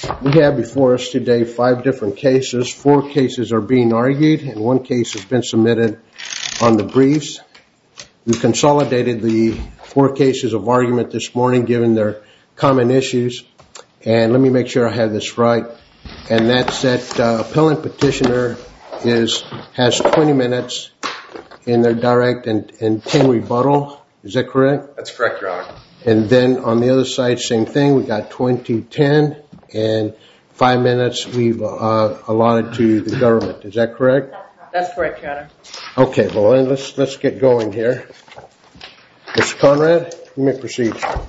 We have before us today 5 different cases. 4 cases are being argued, and 1 case has been submitted on the briefs. We consolidated the 4 cases of argument this morning, given their common issues. And let me make sure I have this right. And that's that appellant petitioner has 20 minutes in their direct and 10 rebuttal. Is that correct? That's correct, Your Honor. And then on the other side, same thing. We got 20, 10, and 5 minutes we've allotted to the government. Is that correct? That's correct, Your Honor. Okay, well then let's get going here. Mr. Conrad, you may proceed.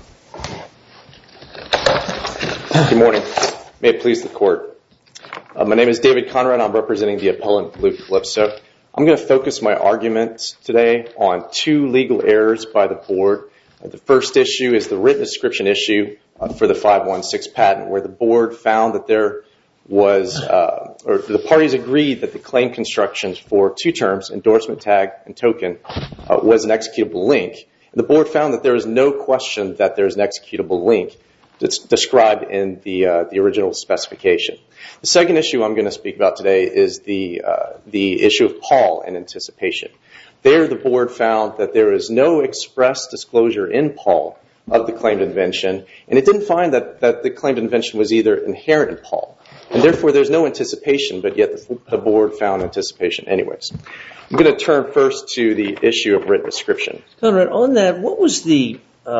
Good morning. May it please the court. My name is David Conrad. I'm representing the appellant Luke Calypso. I'm going to focus my arguments today on 2 legal errors by the board. The first issue is the written description issue for the 516 patent, where the board found that there was, or the parties agreed that the claim constructions for 2 terms, endorsement tag and token, was an executable link. The board found that there is no question that there is an executable link that's described in the original specification. The second issue I'm going to speak about today is the issue of Paul and anticipation. There, the board found that there is no express disclosure in Paul of the claimed invention, and it didn't find that the claimed invention was either inherent in Paul, and therefore there's no anticipation, but yet the board found anticipation anyways. I'm going to turn first to the issue of written description. Conrad, on that, what was the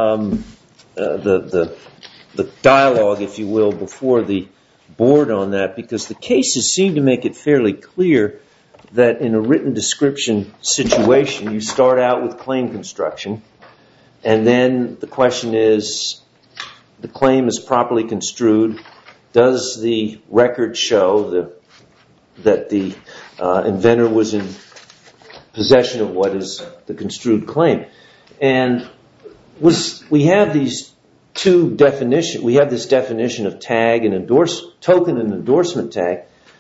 dialogue, if you will, before the board on that? Because the cases seem to make it fairly clear that in a written description situation, you start out with claim construction, and then the question is, the claim is properly construed. Does the record show that the inventor was in possession of what is the construed claim? And we have these 2 definitions. We have this definition of tag and token and endorsement tag.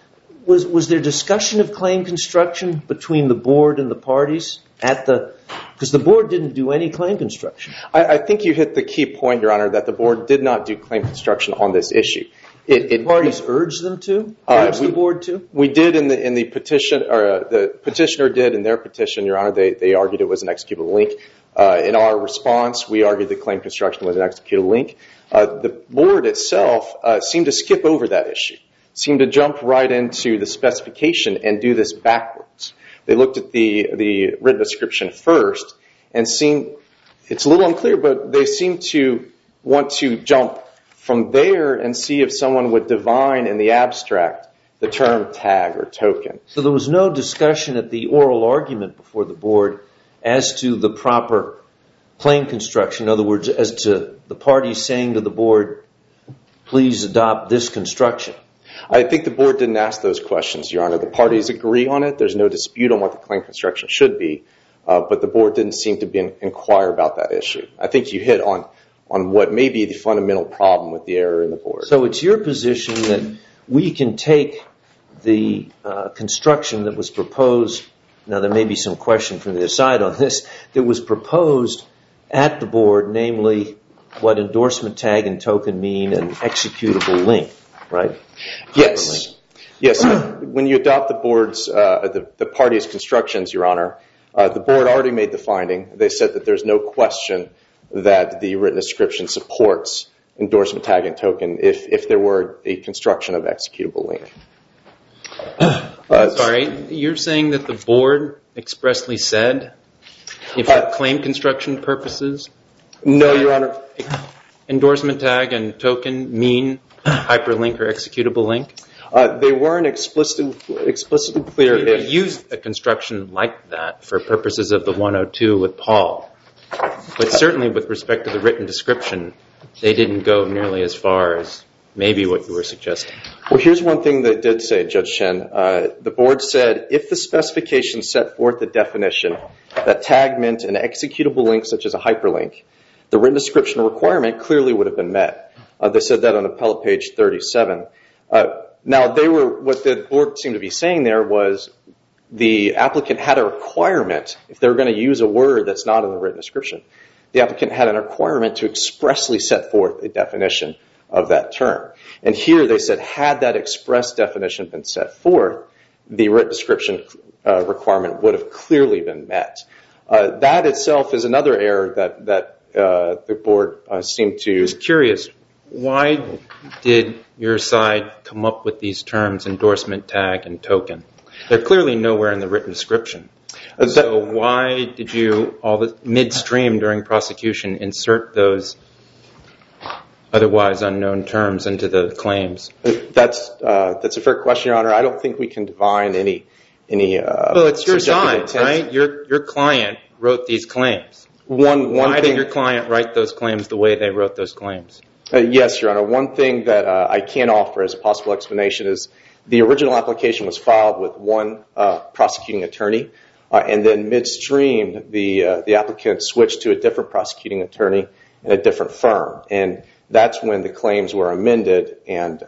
Was there discussion of claim construction between the board and the parties because the board didn't do any claim construction? I think you hit the key point, Your Honor, that the board did not do claim construction on this issue. The parties urged them to? Urged the board to? We did in the petition, or the petitioner did in their petition, Your Honor. They argued it was an executable link. In our response, we argued that claim construction was an executable link. The board itself seemed to skip over that issue, seemed to jump right into the specification and do this backwards. They looked at the written description first and it's a little unclear, but they seem to want to jump from there and see if someone would divine in the abstract the term tag or token. So there was no discussion at the oral argument before the board as to the proper claim construction. In other words, as to the parties saying to the board, please adopt this construction. I think the board didn't ask those questions, Your Honor. The parties agree on it. There's no dispute on what the claim construction should be, but the board didn't seem to inquire about that issue. I think you hit on what may be the fundamental problem with the error in the board. So it's your position that we can take the construction that was proposed. Now, there may be some question from the other side on this, that was proposed at the board, namely what endorsement tag and token mean, an executable link, right? Yes. Yes. When you adopt the board's, the party's constructions, Your Honor, the board already made the finding. They said that there's no question that the written description supports endorsement tag and token if there were a construction of executable link. Sorry, you're saying that the board expressly said if for claim construction purposes? No, Your Honor. Endorsement tag and token mean hyperlink or executable link? They weren't explicitly clear. They used a construction like that for purposes of the 102 with Paul. But certainly with respect to the written description, they didn't go nearly as far as maybe what you were suggesting. Well, here's one thing they did say, Judge Shen. The board said if the specification set forth the definition that tag meant an executable link such as a hyperlink, the written description requirement clearly would have been met. They said that on appellate page 37. Now, what the board seemed to be saying there was the applicant had a requirement, if they were going to use a word that's not in the written description, the applicant had a requirement to expressly set forth a definition of that term. And here they said, had that express definition been set forth, the written description requirement would have clearly been met. That itself is another error that the board seemed to... Just curious, why did your side come up with these terms, endorsement tag and token? They're clearly nowhere in the written description. So why did you, midstream during prosecution, insert those otherwise unknown terms into the claims? That's a fair question, Your Honor. I don't think we can divine any well, it's your side, intent. right? Your client wrote these claims. Why did your client write those claims the way they wrote those claims? Yes, Your Honor. One thing that I can offer as a possible explanation is the original application was filed with one prosecuting attorney, and then midstream the applicant switched to a different prosecuting attorney in a different firm, and that's when the claims were amended. And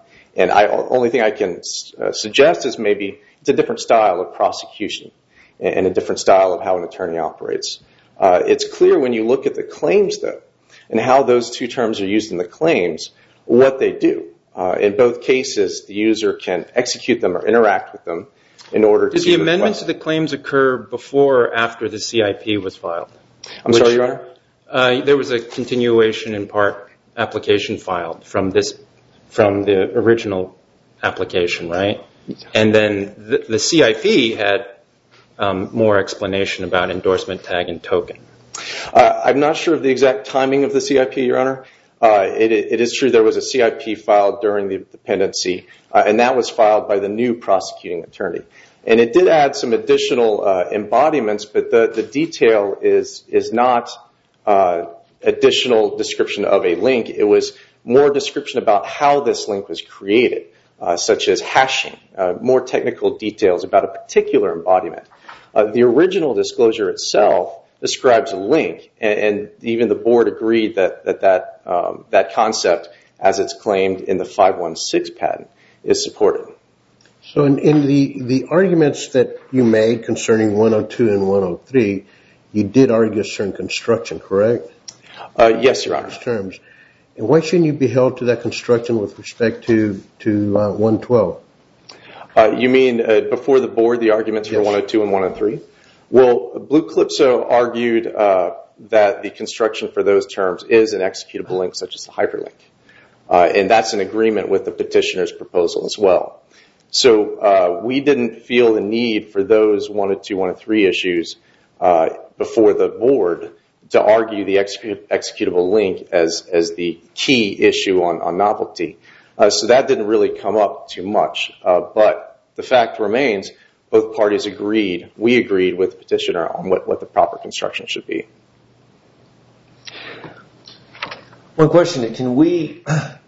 only thing I can suggest is maybe it's a different style of prosecution and a different style of how an attorney operates. It's clear when you look at the claims, though, and how those two terms are used in the claims, what they do. In both cases, the user can execute them or interact with them in order to... Did the amendments to the claims occur before or after the CIP was filed? I'm sorry, Your Honor? There was a continuation in part application filed from the original application, right? And then the CIP had more explanation about endorsement tag and token. I'm not sure of the exact timing of the CIP, Your Honor. It is true there was a CIP filed during the dependency, and that was filed by the new prosecuting attorney. And it did add some additional embodiments, but the detail is not additional description of a link. It was more description about how this link was created, such as hashing, more technical details about a particular embodiment. The original disclosure itself describes a link, and even the board agreed that concept, as it's claimed in the 516 patent, is supported. So in the arguments that you made concerning 102 and 103, you did argue a certain construction, correct? Yes, Your Honor. Terms. And why shouldn't you be held to that construction with respect to 112? You mean before the board, the arguments for 102 and 103? Well, Blue Calypso argued that the construction for those terms is an executable link, such as the hyperlink. And that's an agreement with the petitioner's proposal as well. So we didn't feel the need for those 102, 103 issues before the board to argue the executable link as the key issue on novelty. So that didn't really come up too much. But the fact remains, both parties agreed, we agreed with the petitioner on what the proper construction should be. One question, can we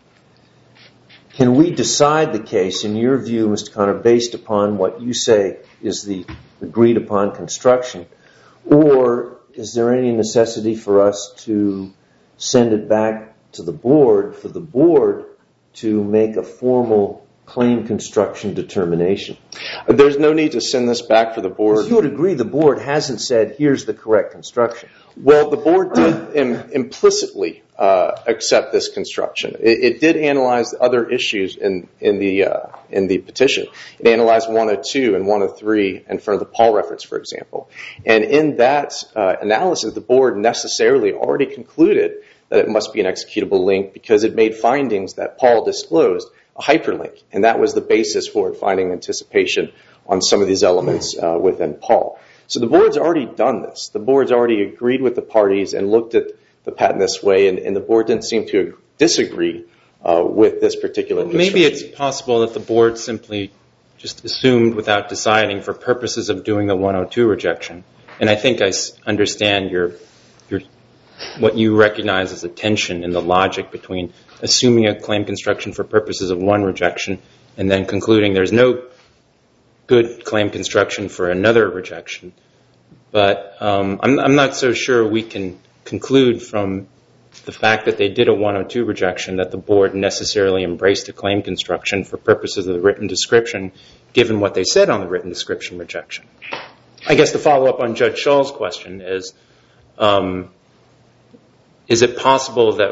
decide the case, in your view, Mr. Connor, based upon what you say is the agreed upon construction, or is there any necessity for us to send it back to the board, for the board to make a formal claim construction determination? There's no need to send this back for the board. You would agree the board hasn't said, here's the correct construction. Well, the board did implicitly accept this construction. It did analyze other issues in the petition. It analyzed 102 and 103 in front of the Paul reference, for example. And in that analysis, the board necessarily already concluded that it must be an executable link because it made findings that Paul disclosed a hyperlink. And that was the basis for finding anticipation on some of these elements within Paul. So the board's already done this. The board's already agreed with the parties and looked at the patent this way, and the board didn't seem to disagree with this particular construction. Maybe it's possible that the board simply just assumed without deciding for purposes of doing the 102 rejection. And I think I understand what you recognize as a tension in the logic between assuming a claim construction for purposes of one rejection and then concluding there's no good claim construction for another rejection. But I'm not so sure we can conclude from the fact that they did a 102 rejection that the board necessarily embraced a claim construction for purposes of the written description, given what they said on the written description rejection. I guess the follow-up on Judge Schall's question is it possible that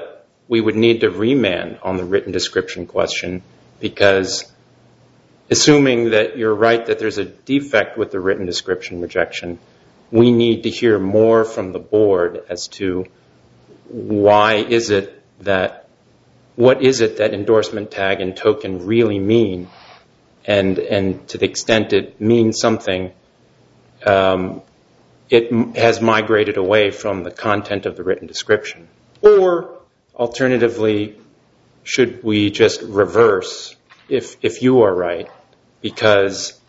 we would need to remand on the written description question, because assuming that you're right that there's a defect with the written description rejection, we need to hear more from the board as to what is it that endorsement tag and token really mean, and to the extent it means something, it has migrated away from the content of the written description. Or alternatively, should we just reverse if you are right? Because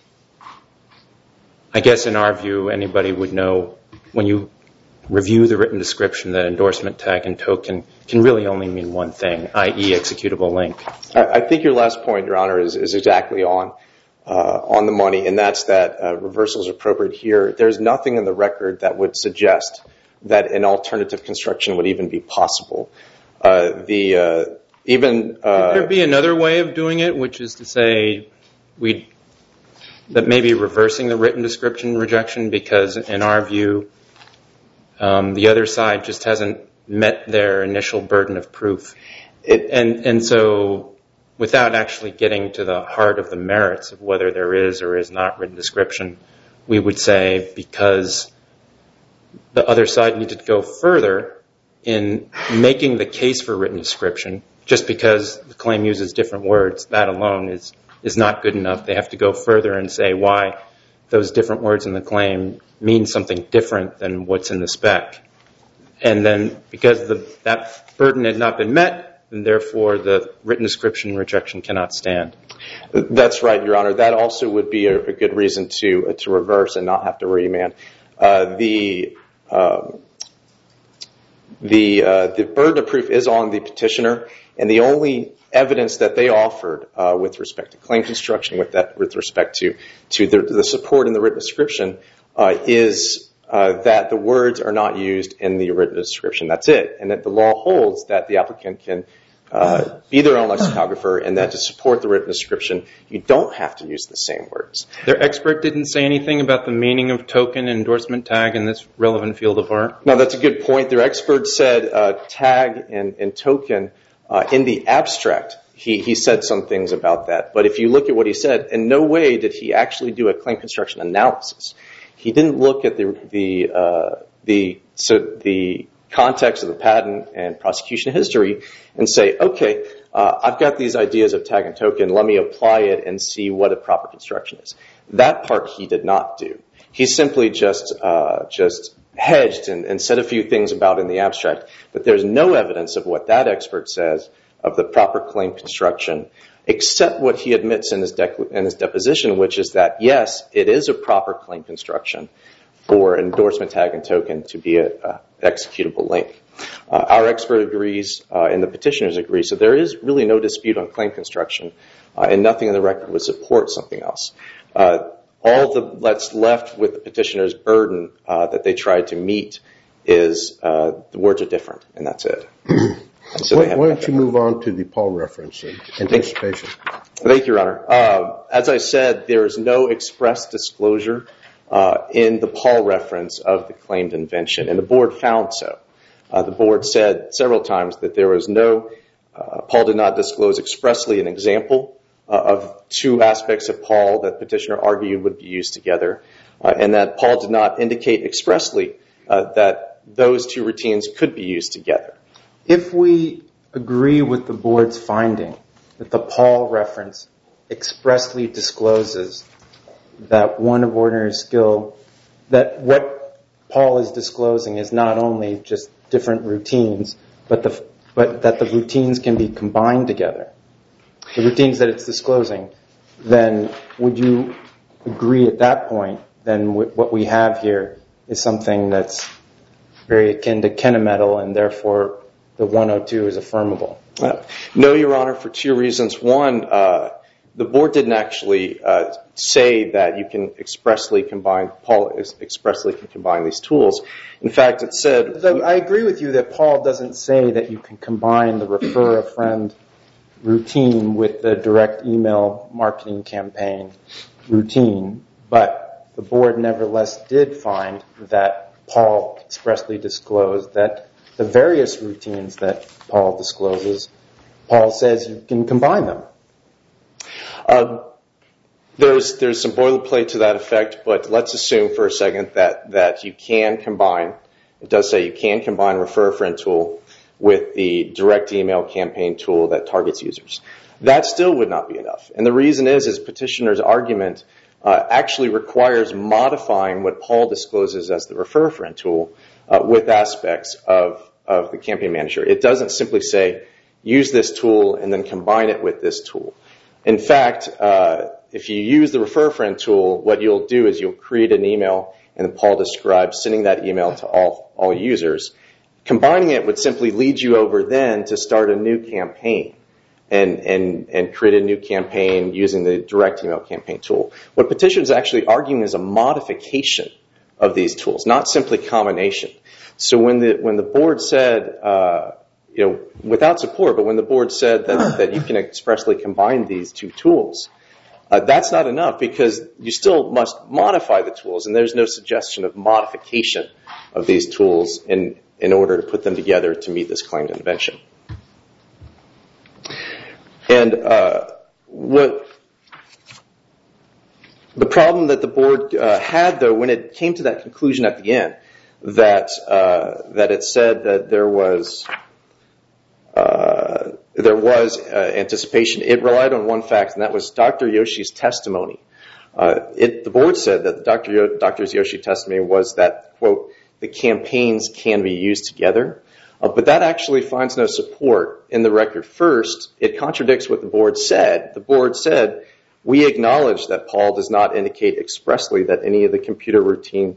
I guess in our view, anybody would know when you review the written description that endorsement tag and token can really only mean one thing, i.e. executable link. I think your last point, Your Honor, is exactly on the money, and that's that reversal is appropriate here. There's nothing in the record that would suggest that an alternative construction would even be possible. Could there be another way of doing it, which is to say that maybe reversing the written description rejection, because in our view, the other side just hasn't met their initial burden of proof. And so without actually getting to the heart of the merits of whether there is or is not written description, we would say because the other side needed to go further in making the case for written description, just because the claim uses different words, that alone is not good enough. They have to go further and say why those different words in the claim mean something different than what's in the spec. And then because that burden had not been met, and therefore the written description rejection cannot stand. That's right, Your Honor. That also would be a good reason to reverse and not have to remand. The burden of proof is on the petitioner, and the only evidence that they offered with respect to claim construction, with respect to the support in the written description, is that the words are not used in the written description. That's it. And that the law holds that the applicant can be their own lexicographer, and that to support the written description, you don't have to use the same words. Their expert didn't say anything about the meaning of token and endorsement tag in this relevant field of art? No, that's a good point. Their expert said tag and token in the abstract. He said some things about that. But if you look at what he said, in no way did he actually do a claim construction analysis. He didn't look at the context of the patent and prosecution history and say, okay, I've got these ideas of tag and token. Let me apply it and see what a proper construction is. That part he did not do. He simply just hedged and said a few things about in the abstract. But there's no evidence of what that expert says of the proper claim construction, except what he admits in his deposition, which is that, yes, it is a proper claim construction for endorsement tag and token to be an executable link. Our expert agrees, and the petitioners agree, so there is really no dispute on claim construction, and nothing in the record would support something else. All that's left with the petitioner's burden that they tried to meet is the words are different, and that's it. So why don't you move on to the Paul reference and anticipation? Thank you, Your Honor. As I said, there is no express disclosure in the Paul reference of the claimed invention, and the board found so. The board said several times that there was Paul did not disclose expressly an example of two aspects of Paul that petitioner argued would be used together, and that Paul did not indicate expressly that those two routines could be used together. If we agree with the board's finding that the Paul reference expressly discloses that one of ordinary skill, that what Paul is disclosing is not only just different routines, but that the routines can be combined together, the routines that it's disclosing, then would you agree at that point, then what we have here is something that's very akin to Kennemetal, and therefore the 102 is affirmable? No, Your Honor, for two reasons. One, the board didn't actually say that you can expressly combine, Paul expressly can combine these tools. In fact, it said... I agree with you that Paul doesn't say that you can combine the refer a friend routine with the direct email marketing campaign routine, but the board nevertheless did find that Paul expressly disclosed that the various routines that Paul discloses, Paul says you can combine them. There's some boilerplate to that effect, but let's assume for a second that you can combine. It does say you can combine Refer a Friend tool with the direct email campaign tool that targets users. That still would not be enough. And the reason is petitioner's argument actually requires modifying what Paul discloses as the Refer a Friend tool with aspects of the campaign manager. It doesn't simply say use this tool and then combine it with this tool. In fact, if you use the Refer a Friend tool, what you'll do is you'll create an email, and Paul describes sending that email to all users. Combining it would simply lead you over then to start a new campaign and create a new campaign using the direct email campaign tool. What petitioner is actually arguing is a modification of these tools, not simply combination. So when the board said, without support, but when the board said that you can expressly combine these two tools, that's not enough because you still must modify the tools, and there's no suggestion of modification of these tools in order to put them together to meet this claimed invention. And what the problem that the board had, though, when it came to that conclusion at the end, that it said that there was anticipation, it relied on one fact, and that was Dr. Yoshi's testimony. The board said that Dr. Yoshi's testimony was that, quote, the campaigns can be used together. But that actually finds no support in the record. First, it contradicts what the board said. The board said, we acknowledge that Paul does not indicate expressly that any of the computer routines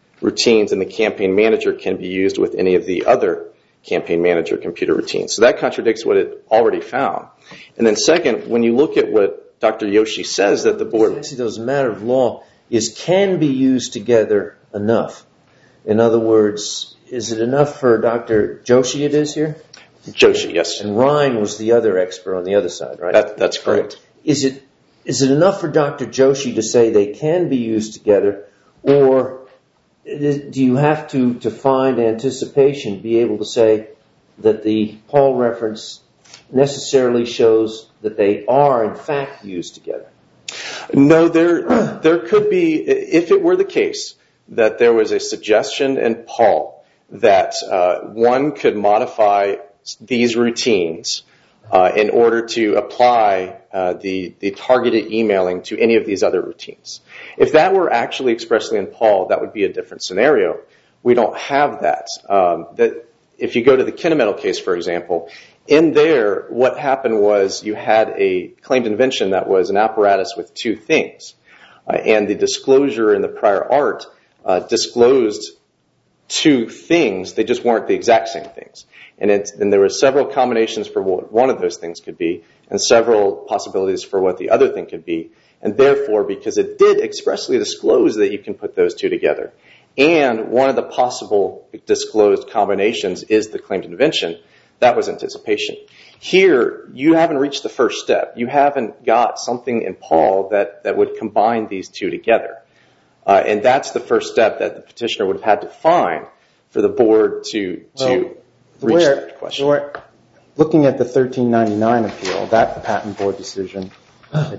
in the campaign manager can be used with any of the other campaign manager computer routines. So that contradicts what it already found. And then second, when you look at what Dr. Yoshi says that the board... Actually, as a matter of law, is can be used together enough? In other words, is it enough for Dr. Joshi it is here? Joshi, yes. And Ryan was the other expert on the other side, right? That's correct. Is it enough for Dr. Joshi to say they can be used together, or do you have to find anticipation, be able to say that the Paul reference necessarily shows that they are, in fact, used together? No, there could be, if it were the case, that there was a suggestion in Paul that one could modify these routines in order to apply the targeted emailing to any of these other routines. If that were actually expressly in Paul, that would be a different scenario. We don't have that. If you go to the Kinemetal case, for example, in there, what happened was you had a claimed invention that was an apparatus with two things. And the disclosure in the prior art disclosed two things. They just weren't the exact same things. And there were several combinations for what one of those things could be and several possibilities for what the other thing could be. And therefore, because it did expressly disclose that you can put those two together, and one of the possible disclosed combinations is the claimed invention, that was anticipation. Here, you haven't reached the first step. You haven't got something in Paul that would combine these two together. And that's the first step that the petitioner would have had to find for the board to reach that question. Looking at the 1399 appeal, that patent board decision, at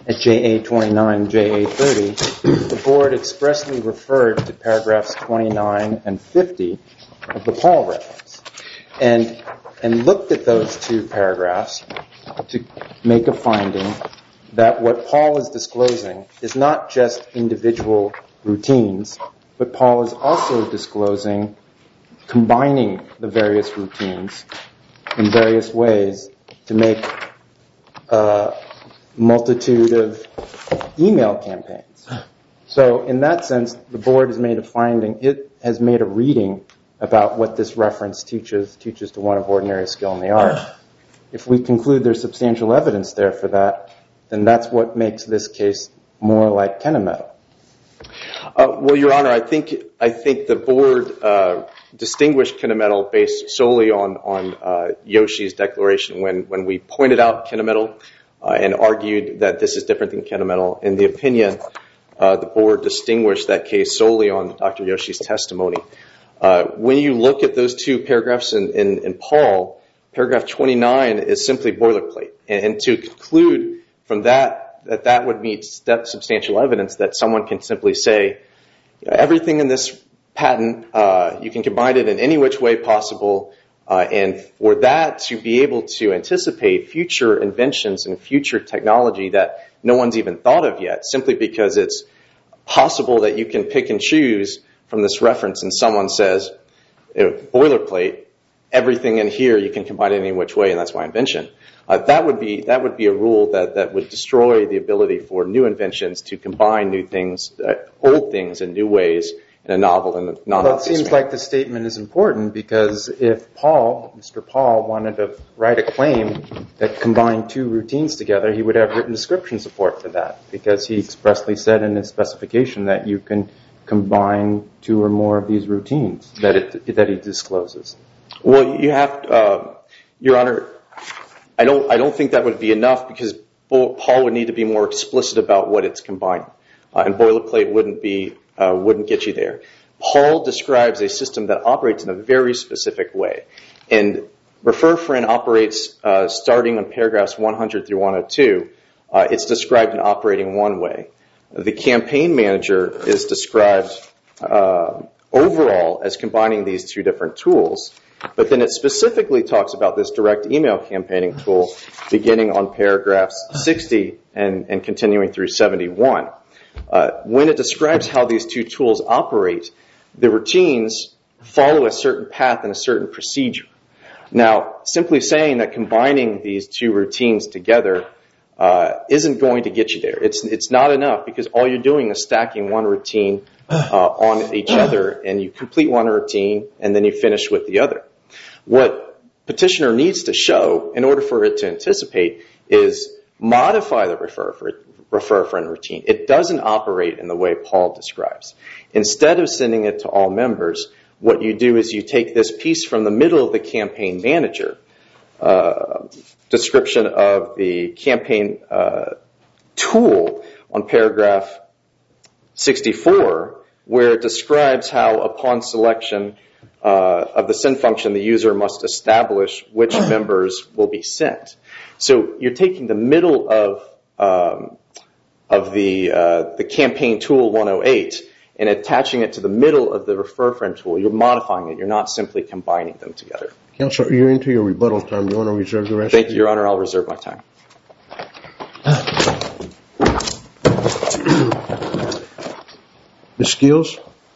JA29 and JA30, the board expressly referred to paragraphs 29 and 50 of the Paul reference and looked at those two paragraphs to make a finding that what Paul is disclosing is not just individual routines, but Paul is also disclosing combining the various routines in various ways to make a multitude of email campaigns. So in that sense, the board has made a finding. It has made a reading about what this reference teaches to one of ordinary skill in the art. If we conclude there's substantial evidence there for that, then that's what makes this case more like Kinemetal. Well, Your Honor, I think the board distinguished Kinemetal based solely on Yoshi's declaration. When we pointed out Kinemetal and argued that this is different than Kinemetal, in the opinion, the board distinguished that case solely on Dr. Yoshi's testimony. When you look at those two paragraphs in Paul, paragraph 29 is simply boilerplate. And to conclude from that would meet substantial evidence that someone can simply say, everything in this patent, you can combine it in any which way possible, and for that to be able to anticipate future inventions and future technology that no one's even thought of yet, simply because it's possible that you can pick and choose from this reference and someone says, boilerplate, everything in here you can combine it any which way, and that's my invention. That would be a rule that would destroy the ability for new inventions to combine new things, old things in new ways in a novel and non-obvious Well, it seems way. like the statement is important because if Mr. Paul wanted to write a claim that combined two routines together, he would have written description support for that because he expressly said in his specification that you can combine two or more of these routines that he discloses. Well, you have, Your Honor, I don't think that would be enough because Paul would need to be more explicit about what it's combining, and boilerplate wouldn't get you there. Paul describes a system that operates in a very specific way, and Refer-Friend operates starting on paragraphs 100 through 102. It's described in operating one way. The campaign manager is described overall as combining these two different tools, but then it specifically talks about this direct email campaigning tool beginning on paragraphs 60 and continuing through 71. When it describes how these two tools operate, the routines follow a certain path and a certain procedure. Now, simply saying that combining these two routines together isn't going to get you there. It's not enough because all you're doing is stacking one routine on each other, and you complete one routine and then you finish with the other. What petitioner needs to show in order for it to anticipate is modify the refer-friend routine. It doesn't operate in the way Paul describes. Instead of sending it to all members, what you do is you take this piece from the middle of the campaign manager, description of the campaign tool on paragraph 64, where it describes how upon selection of the send function, the user must establish which members will be sent. So you're taking the middle of the campaign tool 108 and attaching it to the middle of the refer-friend tool. You're modifying it. You're not simply combining them together. Counselor, you're into your rebuttal time. Do you want to reserve the rest? Thank you, Your Honor. I'll reserve my time. Ms. Skills?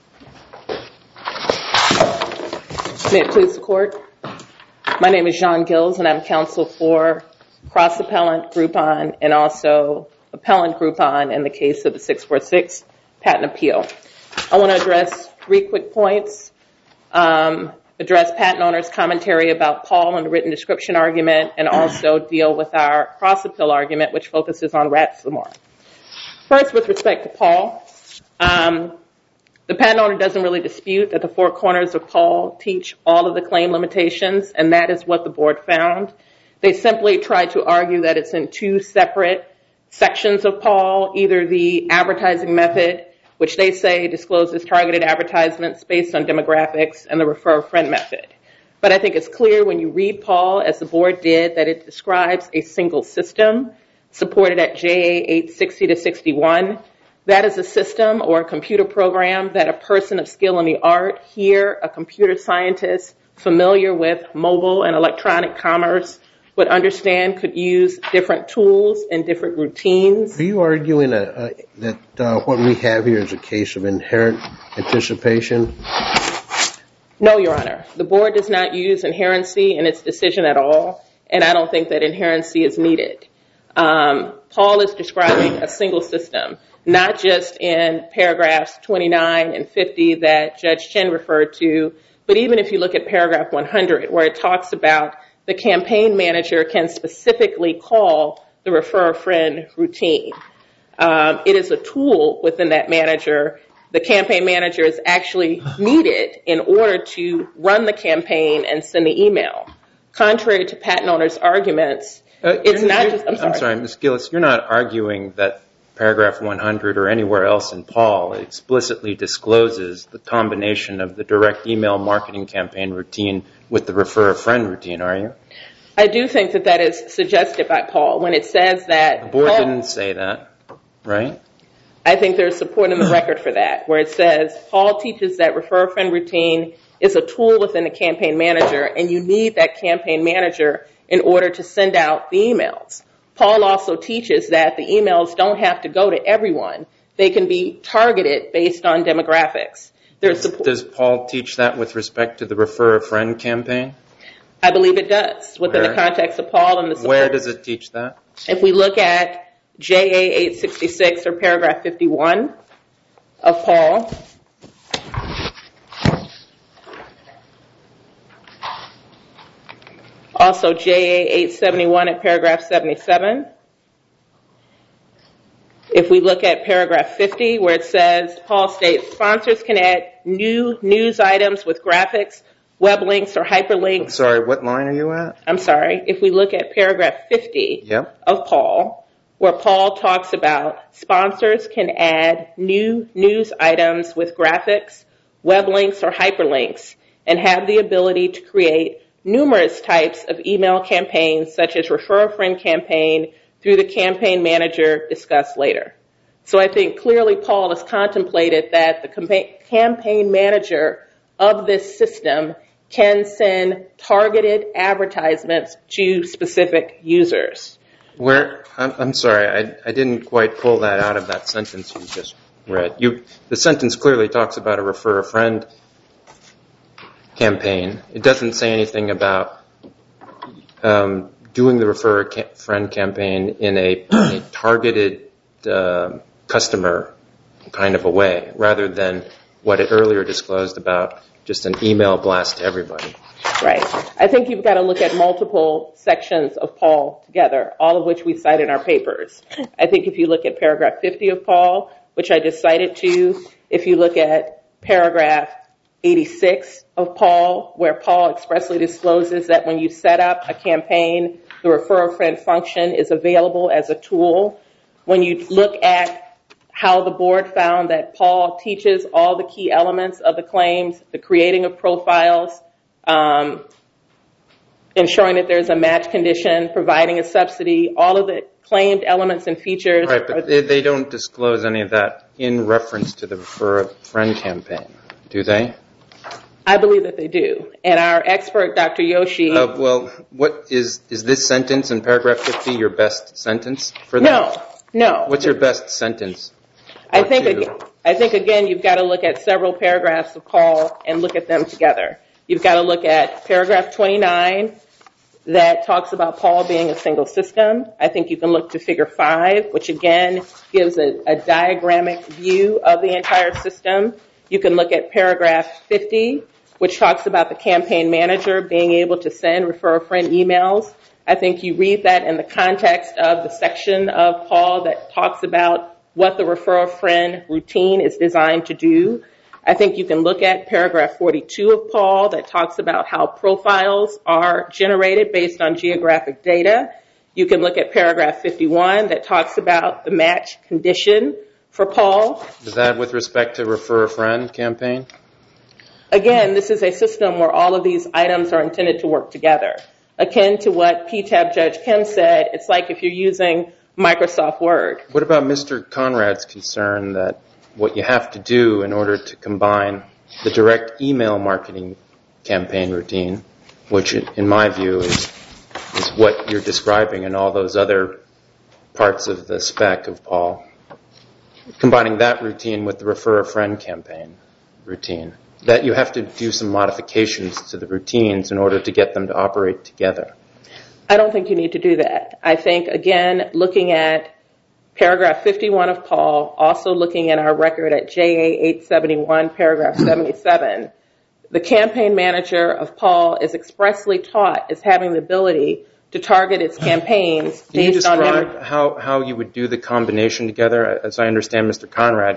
May it please the Court? My name is Jean Gills, and I'm counsel for cross-appellant Groupon and also appellant Groupon in the case of the 646 patent appeal. I want to address 3 quick points. Address patent owner's commentary about Paul and the written description argument, and also deal with our cross-appeal argument, which focuses on Ratslamore. First, with respect to Paul, the patent owner doesn't really dispute that the 4 corners of Paul teach all of the claim limitations, and that is what the board found. They simply tried to argue that it's in 2 separate sections of Paul, either the advertising method, which they say discloses targeted advertisements based on demographics, and the refer-friend method. But I think it's clear when you read Paul, as the board did, that it describes a single system supported at JA 860 to 61. That is a system or a computer program that a person of skill in the art, here a computer scientist familiar with mobile and electronic commerce, would understand could use different tools and different routines. Are you arguing that what we have here is a case of inherent anticipation? No, Your Honor. The board does not use inherency in its decision at all, and I don't think that inherency is needed. Paul is describing a single system, not just in paragraphs 29 and 50 that Judge Chen referred to, but even if you look at paragraph 100, where it talks about the campaign manager can specifically call the refer-friend routine. It is a tool within that manager. The campaign manager is actually needed in order to run the campaign and send the email. Contrary to patent owner's arguments, it's not just... I'm sorry, Ms. Gillis, you're not arguing that paragraph 100 or anywhere else in Paul, it explicitly discloses the combination of the direct email marketing campaign routine with the refer a friend routine, are you? I do think that that is suggested by Paul when it says that... The board didn't say that, right? I think there's support in the record for that, where it says Paul teaches that refer a friend routine is a tool within the campaign manager, and you need that campaign manager in order to send out the emails. Paul also teaches that the emails don't have to go to everyone. They can be targeted based on demographics. Does Paul teach that with respect to the refer a friend campaign? I believe it does, within the context of Paul and the support. Where does it teach that? If we look at JA 866 or paragraph 51 of Paul, also JA 871 at paragraph 77. If we look at paragraph 50, where it says, Paul states, sponsors can add new news items with graphics, web links, or hyperlinks. I'm sorry, what line are you at? I'm sorry. If we look at paragraph 50 of Paul, where Paul talks about sponsors can add new news items with graphics, web links, or hyperlinks, and have the ability to create numerous types of email campaigns, such as refer a friend campaign, through the campaign manager discussed later. So I think clearly Paul has contemplated that the campaign manager of this system can send targeted advertisements to specific users. I'm sorry, I didn't quite pull that out of that sentence you just read. The sentence clearly talks about a refer a friend campaign. It doesn't say anything about doing the refer a friend campaign in a targeted customer kind of a way, rather than what it earlier disclosed about just an email blast to everybody. Right. I think you've got to look at multiple sections of Paul together, all of which we cite in our papers. I think if you look at paragraph 50 of Paul, which I just cited to you, if you look at paragraph 86 of Paul, where Paul expressly discloses that when you set up a campaign, the refer a friend function is available as a tool. When you look at how the board found that Paul teaches all the key elements of the claims, the creating of profiles, ensuring that there's a match condition, providing a subsidy, all of the claimed elements and features. Right, but they don't disclose any of that in reference to the refer a friend campaign, do they? I believe that they do. And our expert, Dr. Yoshi... Well, what is this sentence in paragraph 50 your best sentence for that? No. What's your best sentence? I think, again, you've got to look at several paragraphs of Paul and look at them together. You've got to look at paragraph 29 that talks about Paul being a single system. I think you can look to figure 5, which, again, gives a diagrammic view of the entire system. You can look at paragraph 50, which talks about the campaign manager being able to send refer a friend emails. I think you read that in the context of the section of Paul that talks about what the refer a friend routine is designed to do. I think you can look at paragraph 42 of Paul that talks about how profiles are generated based on geographic data. You can look at paragraph 51 that talks about the match condition for Paul. Is that with respect to refer a friend campaign? Again, this is a system where all of these items are intended to work together. Akin to what PTAB Judge Kim said, it's like if you're using Microsoft Word. What about Mr. Conrad's concern that what you have to do in order to combine the direct email marketing campaign routine, which in my view is what you're describing in all those other parts of the spec of Paul, combining that routine with the refer a friend campaign routine, that you have to do some modifications to the routines in order to get them to operate together? I don't think you need to do that. I think, again, looking at paragraph 51 of Paul, also looking at our record at JA 871, paragraph 77, the campaign manager of Paul is expressly taught as having the ability to target its campaigns based on... Can you describe how you would do the combination together? As I understand Mr. Conrad,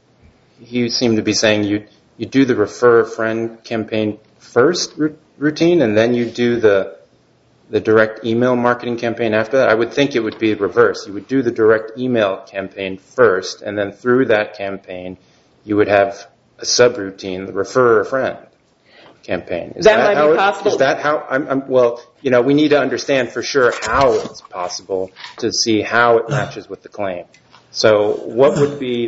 he seemed to be saying you do the refer a friend campaign first routine, and then you do the the direct email marketing campaign after that? I would think it would be reverse. You would do the direct email campaign first, and then through that campaign, you would have a subroutine, the refer a friend campaign. That might be possible. Is that how? Well, we need to understand for sure how it's possible to see how it matches with the claim. So, what would be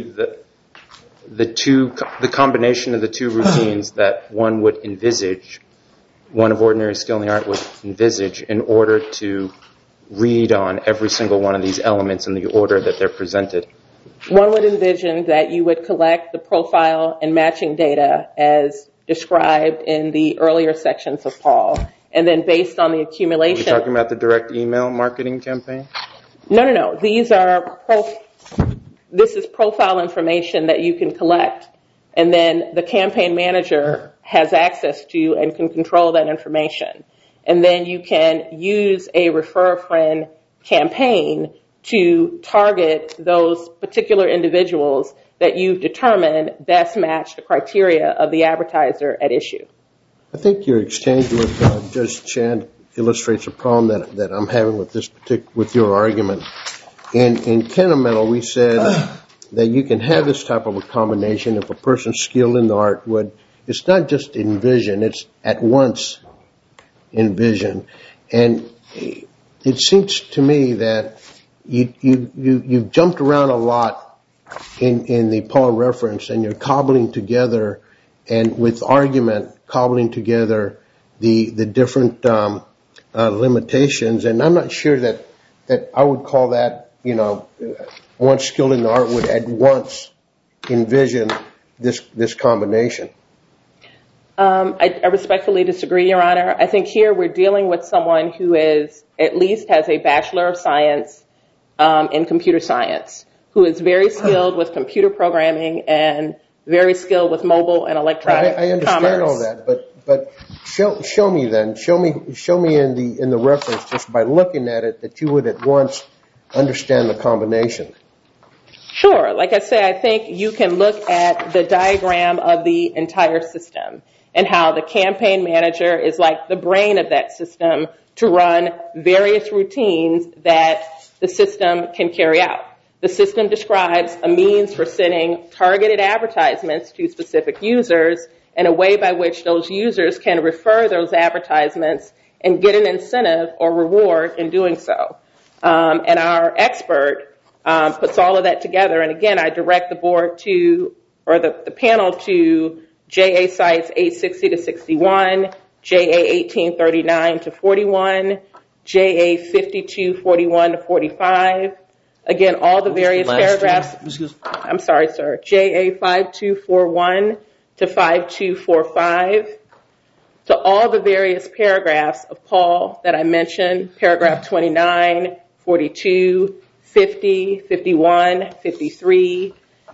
the combination of the two routines that one would envisage, one of ordinary skill in the art would envisage in order to read on every single one of these elements in the order that they're presented? One would envision that you would collect the profile and matching data as described in the earlier sections of Paul, and then based on the accumulation... Are you talking about the direct email marketing campaign? No. This is profile information that you can collect, and then the campaign manager has access to and can control that information. And then you can use a refer a friend campaign to target those particular individuals that you've determined best match the criteria of the advertiser at issue. I think your exchange with Judge Chan illustrates a problem that I'm having with your argument. In Kennametal, we said that you can have this type of a combination if a person's skilled in the art would. It's not just envision; it's at once envision. And it seems to me that you've jumped around a lot in the Paul reference, and you're cobbling together, and with argument cobbling together the different limitations. And I'm not sure that I would call that, one skilled in the art would at once envision this combination. I respectfully disagree, Your Honor. I think here we're dealing with someone who at least has a Bachelor of Science in computer science, who is very skilled with computer programming and very skilled with mobile and electronic commerce. I understand all that, but show me then. Show me in the reference, just by looking at it, that you would at once understand the combination. Sure. Like I said, I think you can look at the diagram of the entire system and how the campaign manager is like the brain of that system to run various routines that the system can carry out. The system describes a means for sending targeted advertisements to specific users and a way by which those users can refer those advertisements and get an incentive or reward in doing so. And our expert puts all of that together. And again, I direct the board the panel to JA Sites 860 to 61, JA 1839 to 41, JA 5241 to 45. Again, all the various paragraphs. I'm sorry, sir. JA 5241 to 5245. So all the various paragraphs of Paul that I mentioned, paragraph 29, 42, 50, 51, 53,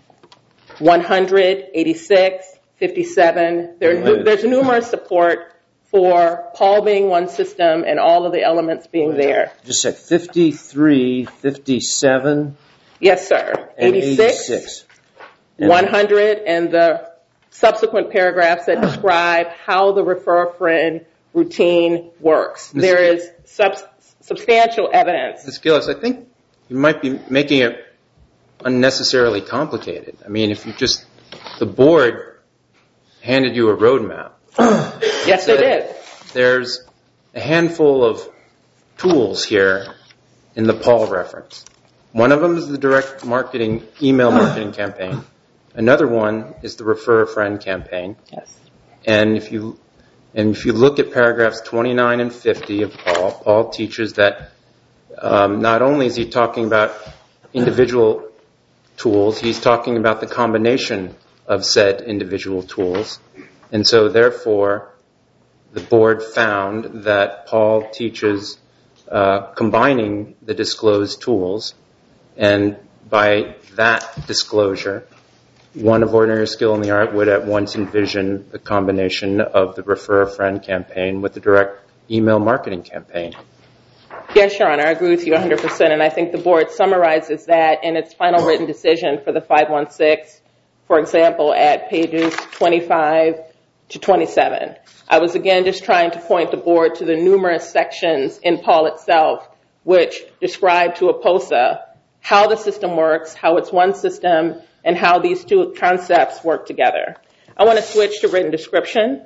100, 86, 57. There's numerous support for Paul being one system and all of the elements being there. Just said 53, 57. Yes, sir. And 86, 100, and the subsequent paragraphs that describe how the refer a friend routine works. There is substantial evidence. Ms. Gillis, I think you might be making it unnecessarily complicated. I mean, if the board handed you a roadmap. Yes, they did. There's a handful of tools here in the Paul reference. One of them is the direct email marketing campaign. Another one is the refer a friend campaign. Yes. And if you look at paragraphs 29 and 50 of Paul teaches that not only is he talking about individual tools, he's talking about the combination of said individual tools. And so therefore, the board found that Paul teaches combining the disclosed tools, and by that disclosure, one of ordinary skill in the art would at once envision the combination of the refer a friend campaign with the direct email marketing campaign. Yes, Your Honor, I agree with you 100%, and I think the board summarizes that in its final written decision for the 516, for example, at pages 25 to 27. I was again just trying to point the board to the numerous sections in Paul itself which describe to a POSA how the system works, how it's one system, and how these two concepts work together. I want to switch to written description.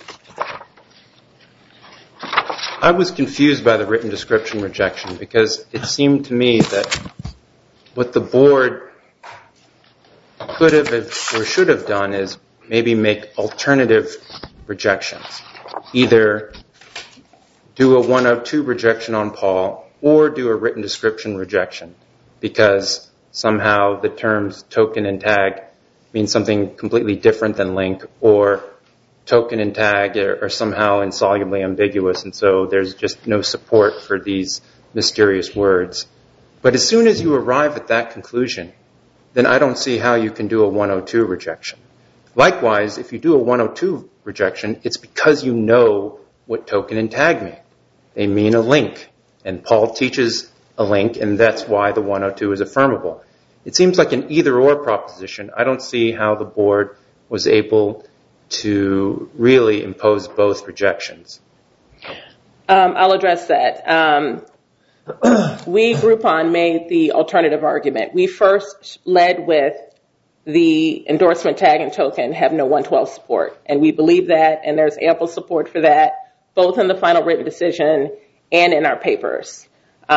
I was confused by the written description rejection because it seemed to me that what the board could have or should have done is maybe make alternative rejections. Either do a 102 rejection on Paul or do a written description rejection because somehow the terms token and tag mean something completely different than link, or token and tag are somehow insolubly ambiguous, and so there's just no support for these mysterious words. But as soon as you arrive at that conclusion, then I don't see how you can do a 102 rejection. Likewise, if you do a 102 rejection, it's because you know what token and tag mean. They mean a link, and Paul teaches a link, and that's why the 102 is affirmable. It seems like an either-or proposition. I don't see how the board was able to really impose both rejections. I'll address that. We, Groupon, made the alternative argument. We first led with the endorsement tag and token have no 112 support, and we believe that, and there's ample support for that, both in the final written decision and in our papers.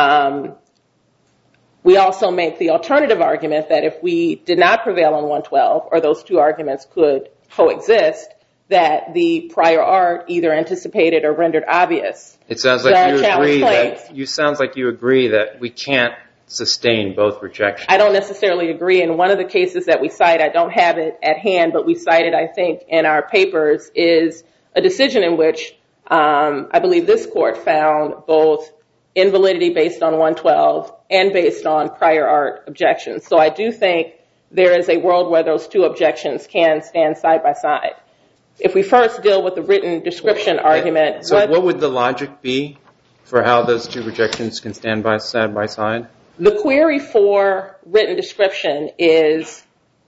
We also make the alternative argument that if we did not prevail on 112, or those two arguments could coexist, that the prior art either anticipated or rendered obvious. It sounds like you agree that we can't sustain both rejections. I don't necessarily agree. In one of the cases that we cite, I don't have it at hand, but we cited, I think, in our papers, is a decision in which I believe this court found both invalidity based on 112 and based on prior art objections. So I do think there is a world where those two objections can stand side by side. If we first deal with the written description argument... So what would the logic be for how those two rejections can stand side by side? The query for written description is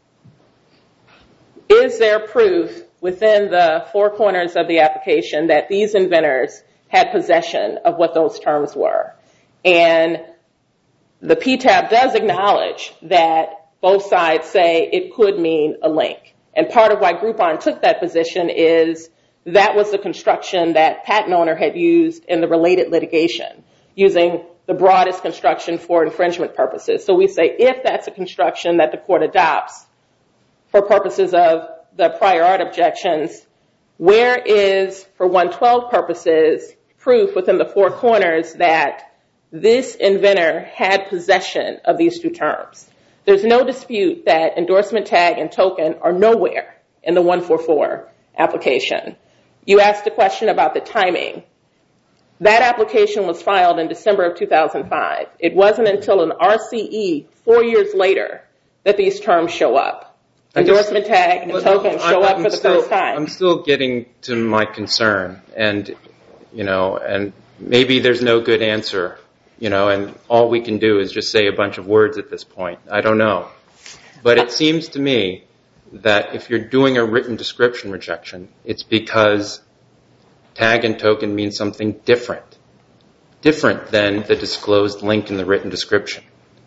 there proof within the four corners of the application that these inventors had possession of what those terms were? And the PTAB does acknowledge that both sides say it could mean a link. And part of why Groupon took that position is that was the construction that patent owner had used in the related litigation, using the broadest construction for infringement purposes. So we say if that's a construction that the court adopts for purposes of the prior art objections, where is, for 112 purposes, proof within the four corners that this inventor had possession of these two terms? There's no dispute that endorsement tag and token are nowhere in the 144 application. You asked a question about the timing. That application was filed in December of 2005. It wasn't until an RCE 4 years later that these terms show up. Endorsement tag and token show up for the first time. I'm still getting to my concern, and maybe there's no good answer, and all we can do is just say a bunch of words at this point. I don't know. But it seems to me that if you're doing a written description rejection, it's because tag and token mean something different than the disclosed link in the written description.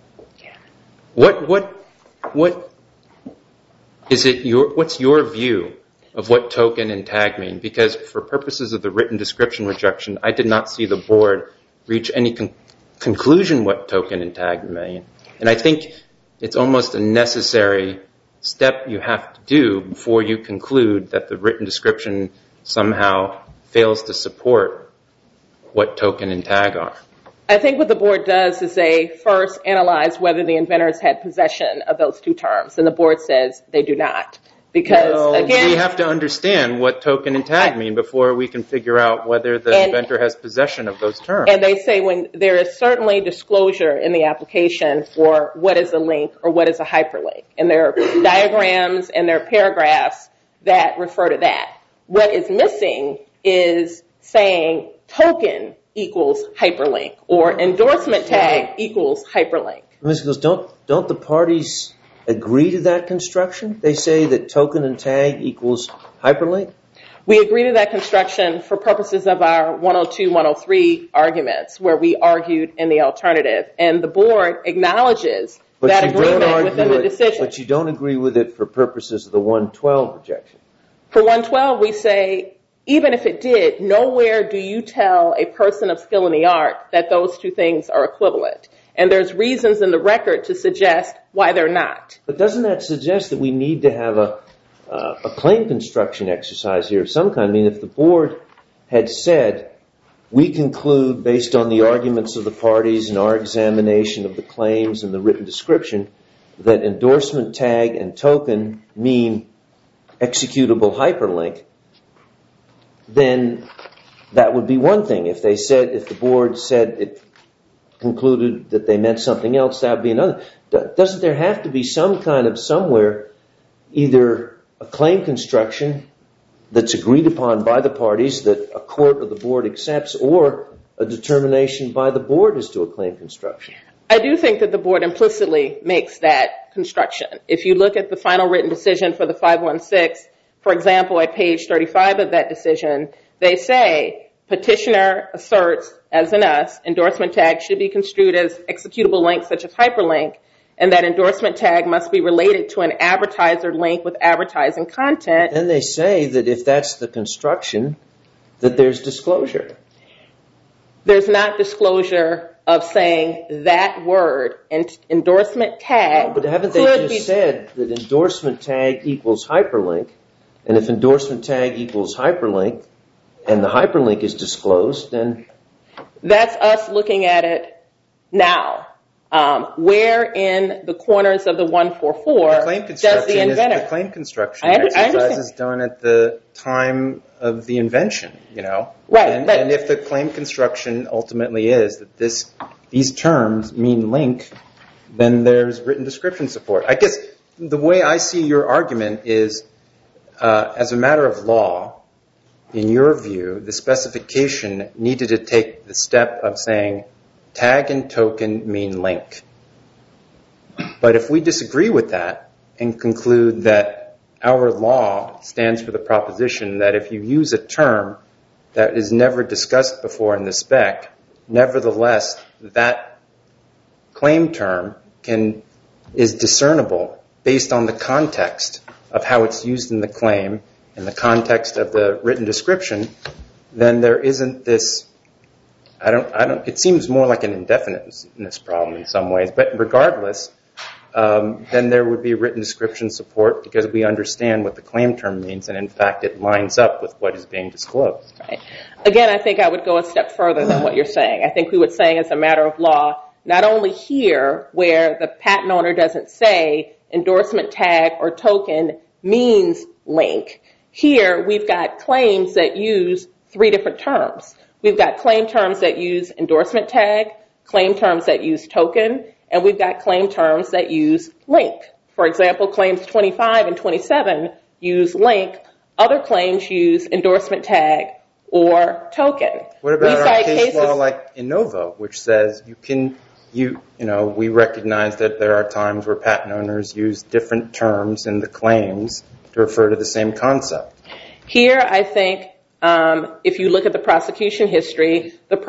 What's your view of what token and tag mean? Because for purposes of the written description rejection, I did not see the board reach any conclusion what token and tag mean. And I think it's almost a necessary step you have to do before you conclude that the written description somehow fails to support what token and tag are. I think what the board does is they first analyze whether the inventors had possession of those two terms, and the board says they do not. Because, again, we have to understand what token and tag mean before we can figure out whether the inventor has possession of those terms. And they say when there is certainly disclosure in the application for what is a link or what is a hyperlink. And there are diagrams and there are paragraphs that refer to that. What is missing is saying token equals hyperlink or endorsement tag equals hyperlink. Ms. Giles, don't the parties agree to that construction? They say that token and tag equals hyperlink? We agree to that construction for purposes of our 102, 103 arguments, where we argued in the alternative. And the board acknowledges that agreement within the decision. But you don't agree with it for purposes of the 112 rejection. For 112, we say, even if it did, nowhere do you tell a person of skill in the art that those two things are equivalent. And there's reasons in the record to suggest why they're not. But doesn't that suggest that we need to have a claim construction exercise here of some kind? I mean, if the board had said, we conclude based on the arguments of the parties and our examination of the claims and the written description that endorsement tag and token mean executable hyperlink, then that would be one thing. If the board said it concluded that they meant something else, that would be another. Doesn't there have to be some kind of somewhere, either a claim construction that's agreed upon by the parties that a court or the board accepts, or a determination by the board as to a claim construction? I do think that the board implicitly makes that construction. If you look at the final written decision for the 516, for example, at page 35 of that decision, they say, petitioner asserts, as in us, endorsement tag should be construed as executable links such as hyperlink, and that endorsement tag must be related to an advertiser link with advertising content. And they say that if that's the construction, that there's disclosure. There's not disclosure of saying that word, endorsement tag. But haven't they just said that endorsement tag equals hyperlink, and if endorsement tag equals hyperlink, and the hyperlink is disclosed, then... That's us looking at it now. Where in the corners of the 144 does the inventor... The claim construction exercise is done at the time of the invention, you know? Right. And if the claim construction ultimately is that these terms mean link, then there's written description support. I guess the way I see your argument is, as a matter of law, in your view, the specification needed to take the step of saying tag and token mean link. But if we disagree with that and conclude that our law stands for the proposition that if you use a term that is never discussed before in the spec, nevertheless, that claim term is discernible based on the context of how it's used in the claim and the context of the written description, then there isn't this... It seems more like an indefiniteness problem in some ways, but regardless, then there would be written description support because we understand what the claim term means, and in fact it lines up with what is being disclosed. Right. Again, I think I would go a step further than what you're saying. I think we would say as a matter of law, not only here where the patent owner doesn't say endorsement tag or token means link, here we've got claims that use three different terms. We've got claim terms that use endorsement tag, claim terms that use token, and we've got claim terms that use link. For example, claims 25 and 27 use link. Other claims use endorsement tag or token. What about our case law like Innovo, which says we recognize that there are times where patent owners use different terms in the claims to refer to the same concept? Here, I think if you look at the prosecution history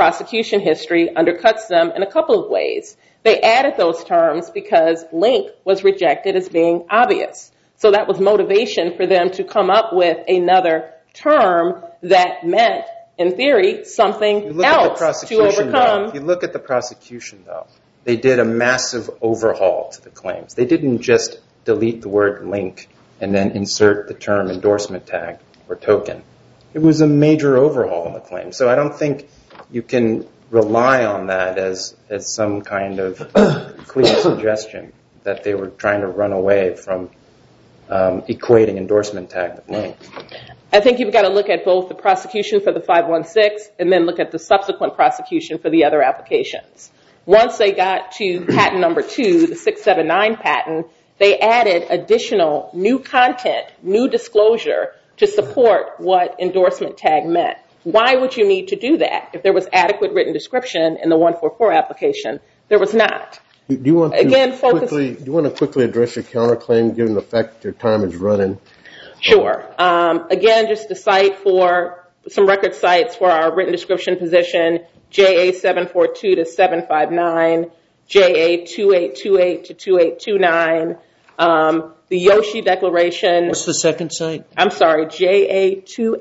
undercuts them in a couple of ways. They added those terms because link was rejected as being obvious. So that was motivation for them to come up with another term that meant, in theory, something else to overcome. If you look at the prosecution, though, they did a massive overhaul to the claims. They didn't just delete the word link and then insert the term endorsement tag or token. It was a major overhaul in the claim. So I don't think you can rely on that as some kind of clear suggestion that they were trying to run away from equating endorsement tag with link. I think you've got to look at both the prosecution for the 516 and then look at the subsequent prosecution for the other applications. Once they got to patent number 2, the 679 patent, they added additional new content, new disclosure to support what endorsement tag meant. Why would you need to do that? If there was adequate written description in the 144 application, there was not. Do you want to quickly address your counterclaim, given the fact that your time is running? Sure. Again, just to cite for some record sites for our written description position, JA 742 to 759, JA 2828 to 2829, the Yoshi Declaration. What's the second site? I'm sorry, JA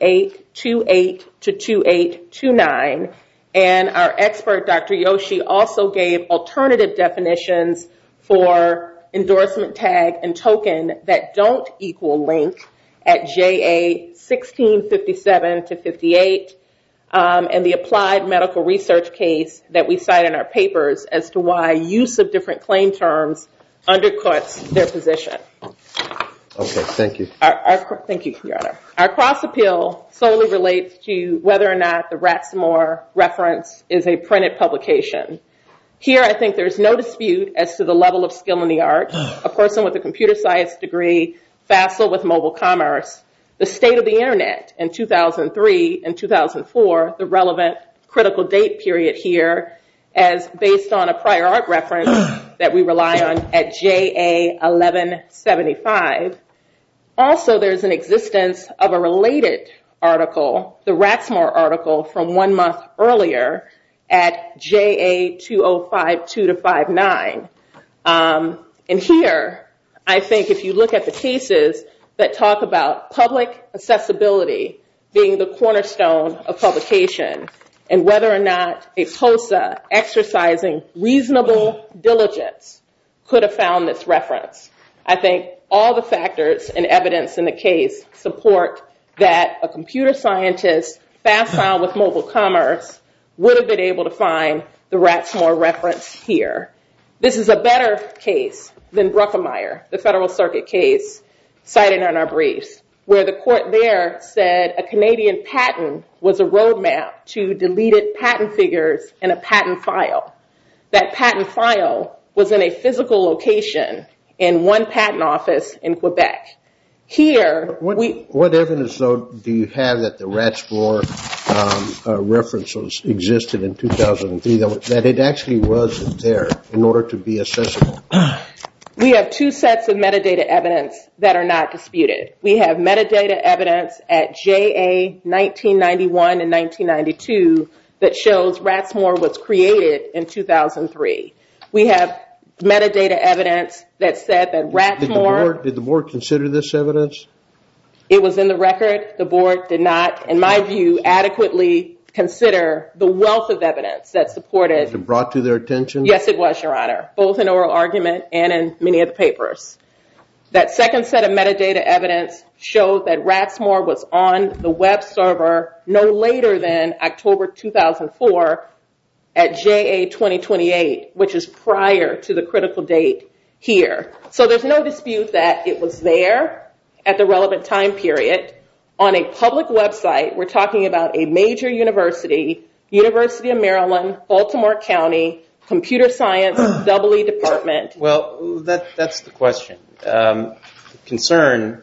2828 to 2829. And our expert, Dr. Yoshi, also gave alternative definitions for endorsement tag and token that don't equal link at JA 1657 to 58, and the applied medical research case that we cite in our papers as to why use of different claim terms undercuts their position. Okay, thank you. Thank you, Your Honor. Our cross appeal solely relates to whether or not the Ratsmore reference is a printed publication. Here, I think there's no dispute as to the level of skill in the art. A person with a computer science degree, facile with mobile commerce, the state of the internet in 2003 and 2004, the relevant critical date period here, as based on a prior art reference that we rely on at JA 1175. Also, there's an existence of a related article, the Ratsmore article from 1 month earlier at JA 2052 to 59. And here, I think if you look at the cases that talk about public accessibility being the cornerstone of publication, and whether or not a POSA exercising reasonable diligence could have found this reference, I think all the factors and evidence in the case support that a computer scientist facile with mobile commerce would have been able to find the Ratsmore reference here. This is a better case than Bruckemeyer, the Federal Circuit case cited in our briefs, where the court there said a Canadian patent was a roadmap to deleted patent figures in a patent file. That patent file was in a physical location in one patent office in Quebec. Here, what evidence, though, do you have that the Ratsmore references existed in 2003, that it actually was there in order to be accessible? We have two sets of metadata evidence that are not disputed. We have metadata evidence at JA 1991 and 1992 that shows Ratsmore was created in 2003. We have metadata evidence that said that Ratsmore... Did the board consider this evidence? It was in the record. The board did not, in my view, adequately consider the wealth of evidence that supported... Was it brought to their attention? Yes, it was, Your Honor, both in oral argument and in many of the papers. That second set of metadata evidence showed that Ratsmore was on the web server no later than October 2004 at JA 2028, which is prior to the critical date here. So there's no dispute that it was there at the relevant time period on a public website. We're talking about a major university, University of Maryland, Baltimore County, computer science, double E department. Well, that's the question. The concern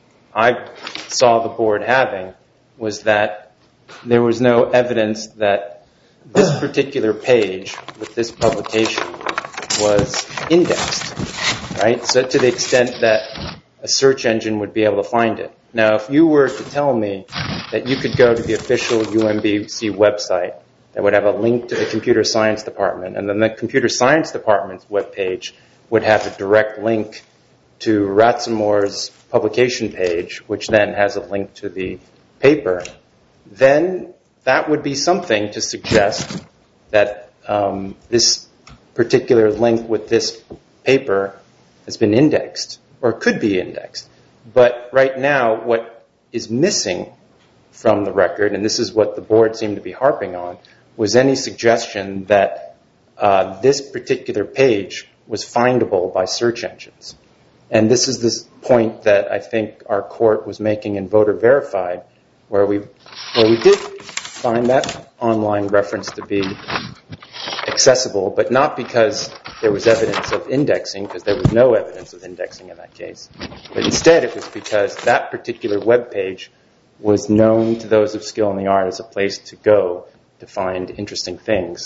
I saw the board having was that there was no evidence that this particular page with this publication was indexed, right? So to the extent that a search engine would be able to find it. Now, if you were to tell me that you could go to the official UMBC website that would have a link to the computer science department, and then the computer science department's webpage would have a direct link to Ratsmore's publication page, which then has a link to the paper, then that would be something to suggest that this particular link with this paper has been indexed, or could be indexed. But right now, what is missing from the record, and this is what the board seemed to be harping on, was any suggestion that this particular page was findable by search engines. And this is the point that I think our court was making in Voter Verified, where we did find that online reference to be accessible, but not because there was evidence of indexing, because there was no evidence of indexing in that case. But instead, it was because that particular web page was known to those of skill in the art as a place to go to find interesting things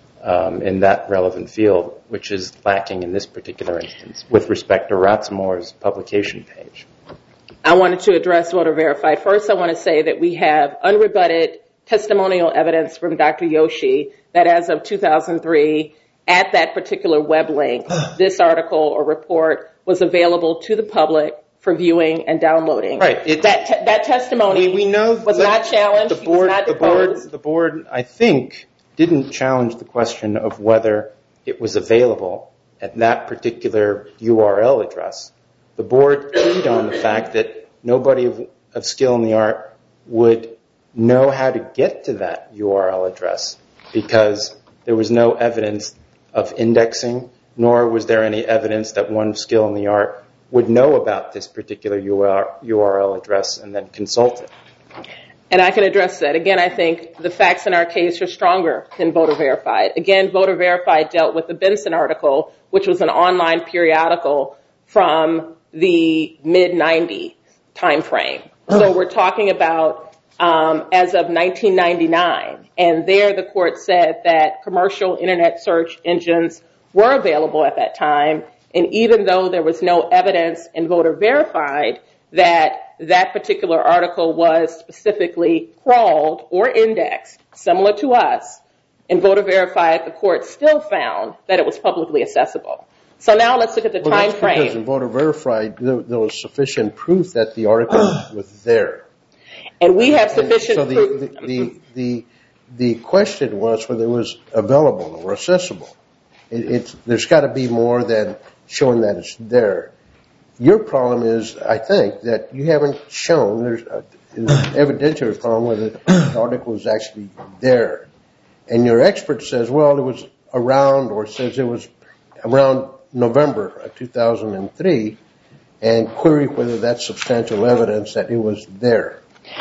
in that relevant field, which is lacking in this particular instance with respect to Ratsmore's publication page. I wanted to address voter verified. First, I want to say that we have unrebutted testimonial evidence from Dr. Yoshi that as of 2003, at that particular web link, this article or report was available to the public for viewing and downloading. Right. That testimony we know was not challenged. The board, I think, didn't challenge the question of whether it was available at that particular URL address. The board keyed on the fact that nobody of skill in the art would know how to get to that URL address because there was no evidence of indexing, nor was there any evidence that one of skill in the art would know about this particular URL address and then consult it. And I can address that. Again, I think the facts in our case are stronger than voter verified. Again, voter verified dealt with the Benson article, which was an online periodical from the mid-90 time frame. So we're talking about as of 1999. And there the court said that commercial internet search engines were available at that time. And even though there was no evidence in voter verified that that particular article was specifically crawled or indexed, similar to us, in voter verified, the court still found that it was publicly accessible. So now let's look at the time frame. Because in voter verified, there was sufficient proof that the article was there. And we have sufficient proof. So the question was whether it was available or accessible. There's got to be more than showing that it's there. Your problem is, I think, that you haven't shown there's an evidentiary problem whether the article was actually there. And your expert says, well, it was around, or says it was around November of 2003, and query whether that's substantial evidence that it was there.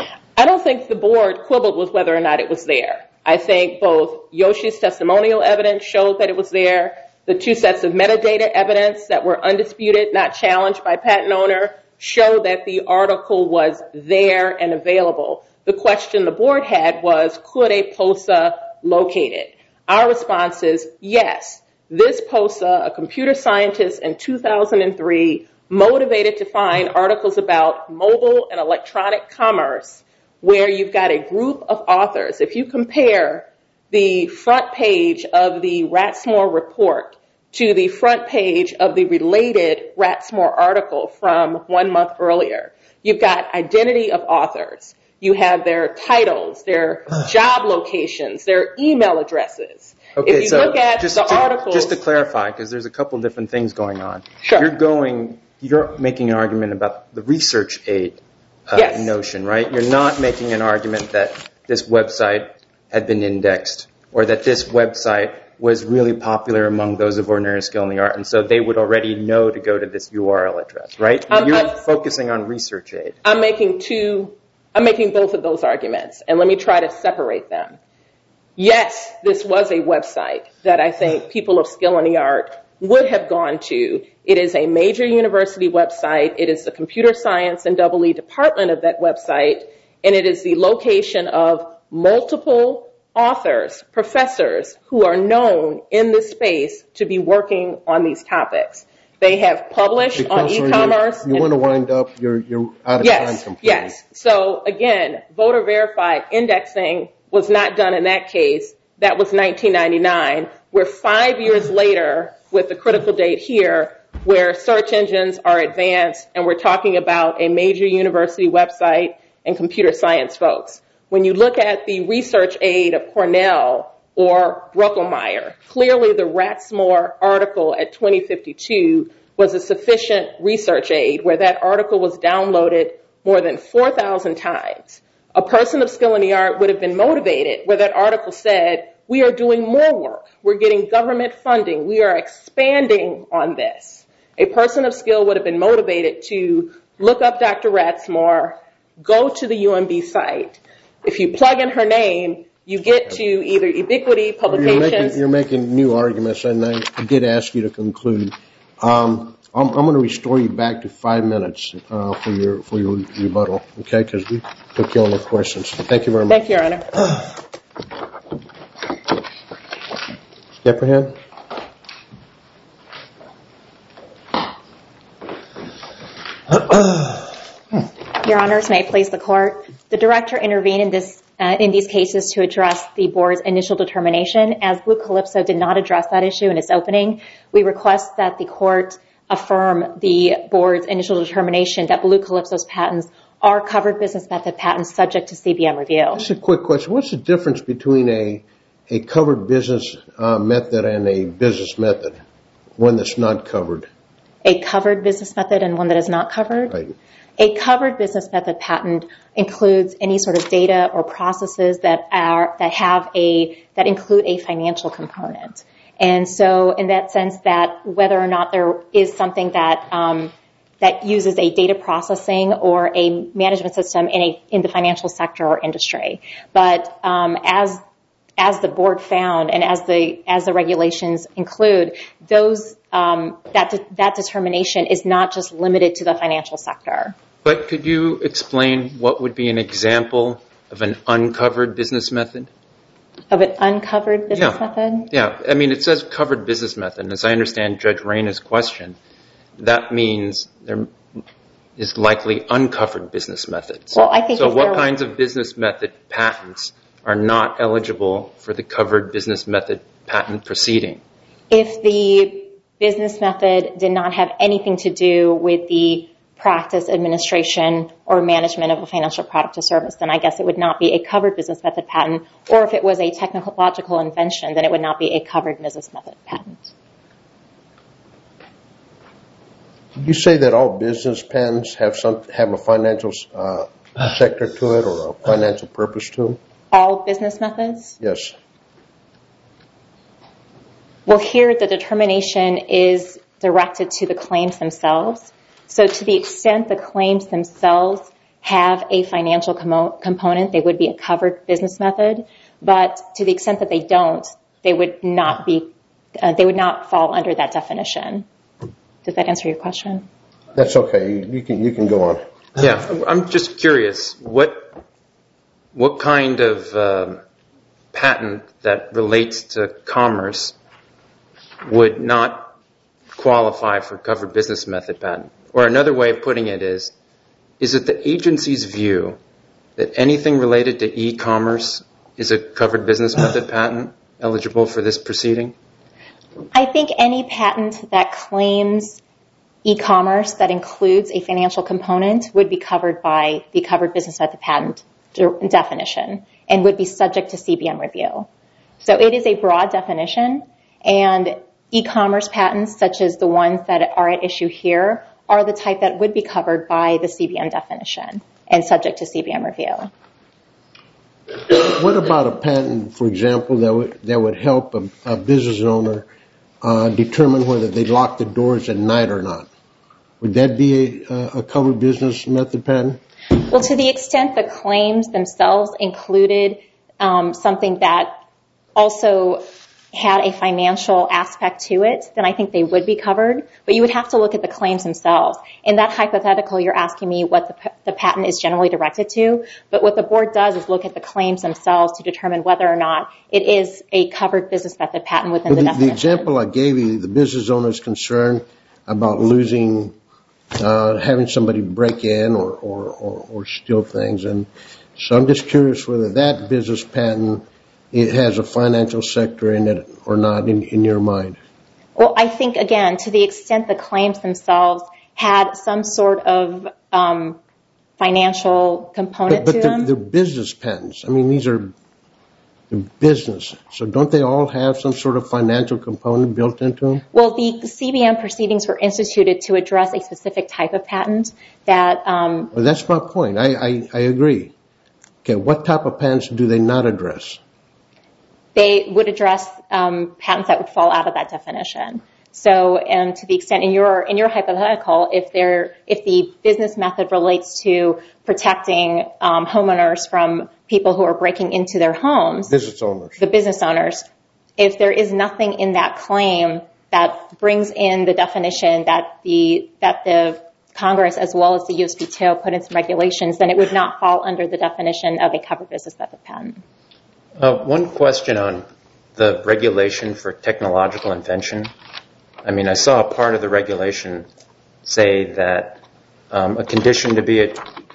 I don't think the board quibbled with whether or not it was there. I think both Yoshi's testimonial evidence showed that it was there. The two sets of metadata evidence that were undisputed, not challenged by patent owner, showed that the article was there and available. The question the board had was, could a POSA locate it? Our response is yes. This POSA, a computer scientist in 2003, motivated to find articles about mobile and electronic commerce, where you've got a group of authors. If you compare the front page of the Ratsmore report to the front page of the related Ratsmore article from 1 month earlier, you've got identity of authors. You have their titles, their job locations, their email addresses. Okay, if you look at the articles... Just to clarify, because there's a couple different things going on. Sure. You're making an argument about the research aid notion, right? You're not making an argument that this website had been indexed or that this website was really popular among those of ordinary skill in the art, and so they would already know to go to this URL address, right? You're focusing on research aid. I'm making both of those arguments, and let me try to separate them. Yes, this was a website that I think people of skill in the art would have gone to. It is a major university website. It is the computer science and EE department of that website, and it is the location of multiple authors, professors who are known in this space to be working on these topics. They have published on e-commerce. You want to wind up, you're out of time completely. Yes. So again, voter verified indexing was not done in that case. That was 1999. We're 5 years later with the critical date here where search engines are advanced and we're talking about a major university website and computer science folks. When you look at the research aid of Cornell or Bruckelmeyer, clearly the Ratsmore article at 2052 was a sufficient research aid where that article was downloaded more than 4,000 times. A person of skill in the art would have been motivated where that article said, we are doing more work. We're getting government funding. We are expanding on this. A person of skill would have been motivated to look up Dr. Ratsmore, go to the UMB site. If you plug in her name, you get to either Ubiquity, Publications. You're making new arguments, and I did ask you to conclude. I'm going to restore you back to 5 minutes for your rebuttal, okay? Because we took you on the questions. Thank you very much. Thank you, Your Honor. Depperhand? Your Honors, may it please the Court. The Director intervened in these cases to address the Board's initial determination. As Blue Calypso did not address that issue in its opening, we request that the Court affirm the Board's initial determination that Blue Calypso's patents are covered business method patents subject to CBM review. Just a quick question. What's the difference between a covered business method and a business method, one that's not covered? A covered business method and one that is not covered? Right. A covered business method patent includes any sort of data or processes that include a financial component. And so in that sense, that whether or not there is something that uses a data processing or a management system in the financial sector or industry. But as the Board found and as the regulations include, that determination is not just limited to the financial sector. But could you explain what would be an example of an uncovered business method? Of an uncovered business method? Yeah. I mean, it says covered business method. And as I understand Judge Rayna's question, that means there is likely uncovered business methods. Well, I think so what kinds of business method patents are not eligible for the covered business method patent proceeding? If the business method did not have anything to do with the practice, administration, or management of a financial product or service, then I guess it would not be a covered business method patent. Or if it was a technological invention, then it would not be a covered business method patent. Did you say that all business patents have a financial sector to it or a financial purpose to them? All business methods? Yes. Well, here the determination is directed to the claims themselves. So to the extent the claims themselves have a financial component, they would be a covered business method. But to the extent that they don't, they would not fall under that definition. Does that answer your question? That's okay. You can go on. Yeah, I'm just curious. What kind of patent that relates to commerce would not qualify for covered business method patent? Or another way of putting it is it the agency's view that anything related to e-commerce is a covered business method patent eligible for this proceeding? I think any patent that claims e-commerce that includes a financial component would be covered by the covered business method patent definition and would be subject to CBM review. So it is a broad definition, and e-commerce patents, such as the ones that are at issue here, are the type that would be covered by the CBM definition and subject to CBM review. What about a patent, for example, that would help a business owner determine whether they lock the doors at night or not? Would that be a covered business method patent? Well, to the extent the claims themselves included something that also had a financial aspect to it, then I think they would be covered. But you would have to look at the claims themselves. In that hypothetical, you're asking me what the patent is generally directed to. But what the board does is look at the claims themselves to determine whether or not it is a covered business method patent within the definition. The example I gave you, the business owner's concern about losing, having somebody break in or steal things. And so I'm just curious whether that business patent, it has a financial sector in it or not in your mind. Well, I think, again, to the extent the claims themselves had some sort of financial component to them. But they're business patents. I mean, these are business. So don't they all have some sort of financial component built into them? Well, the CBM proceedings were instituted to address a specific type of patent that... Well, that's my point. I agree. Okay, what type of patents do they not address? They would address patents that would fall out of that definition. So, and to the extent in your hypothetical, if the business method relates to protecting homeowners from people who are breaking into their homes, the business owners, if there is nothing in that claim that brings in the definition that the Congress as well as the USPTO put in some regulations, then it would not fall under the definition of a covered business method patent. One question on the regulation for technological invention. I mean, I saw a part of the regulation say that a condition to be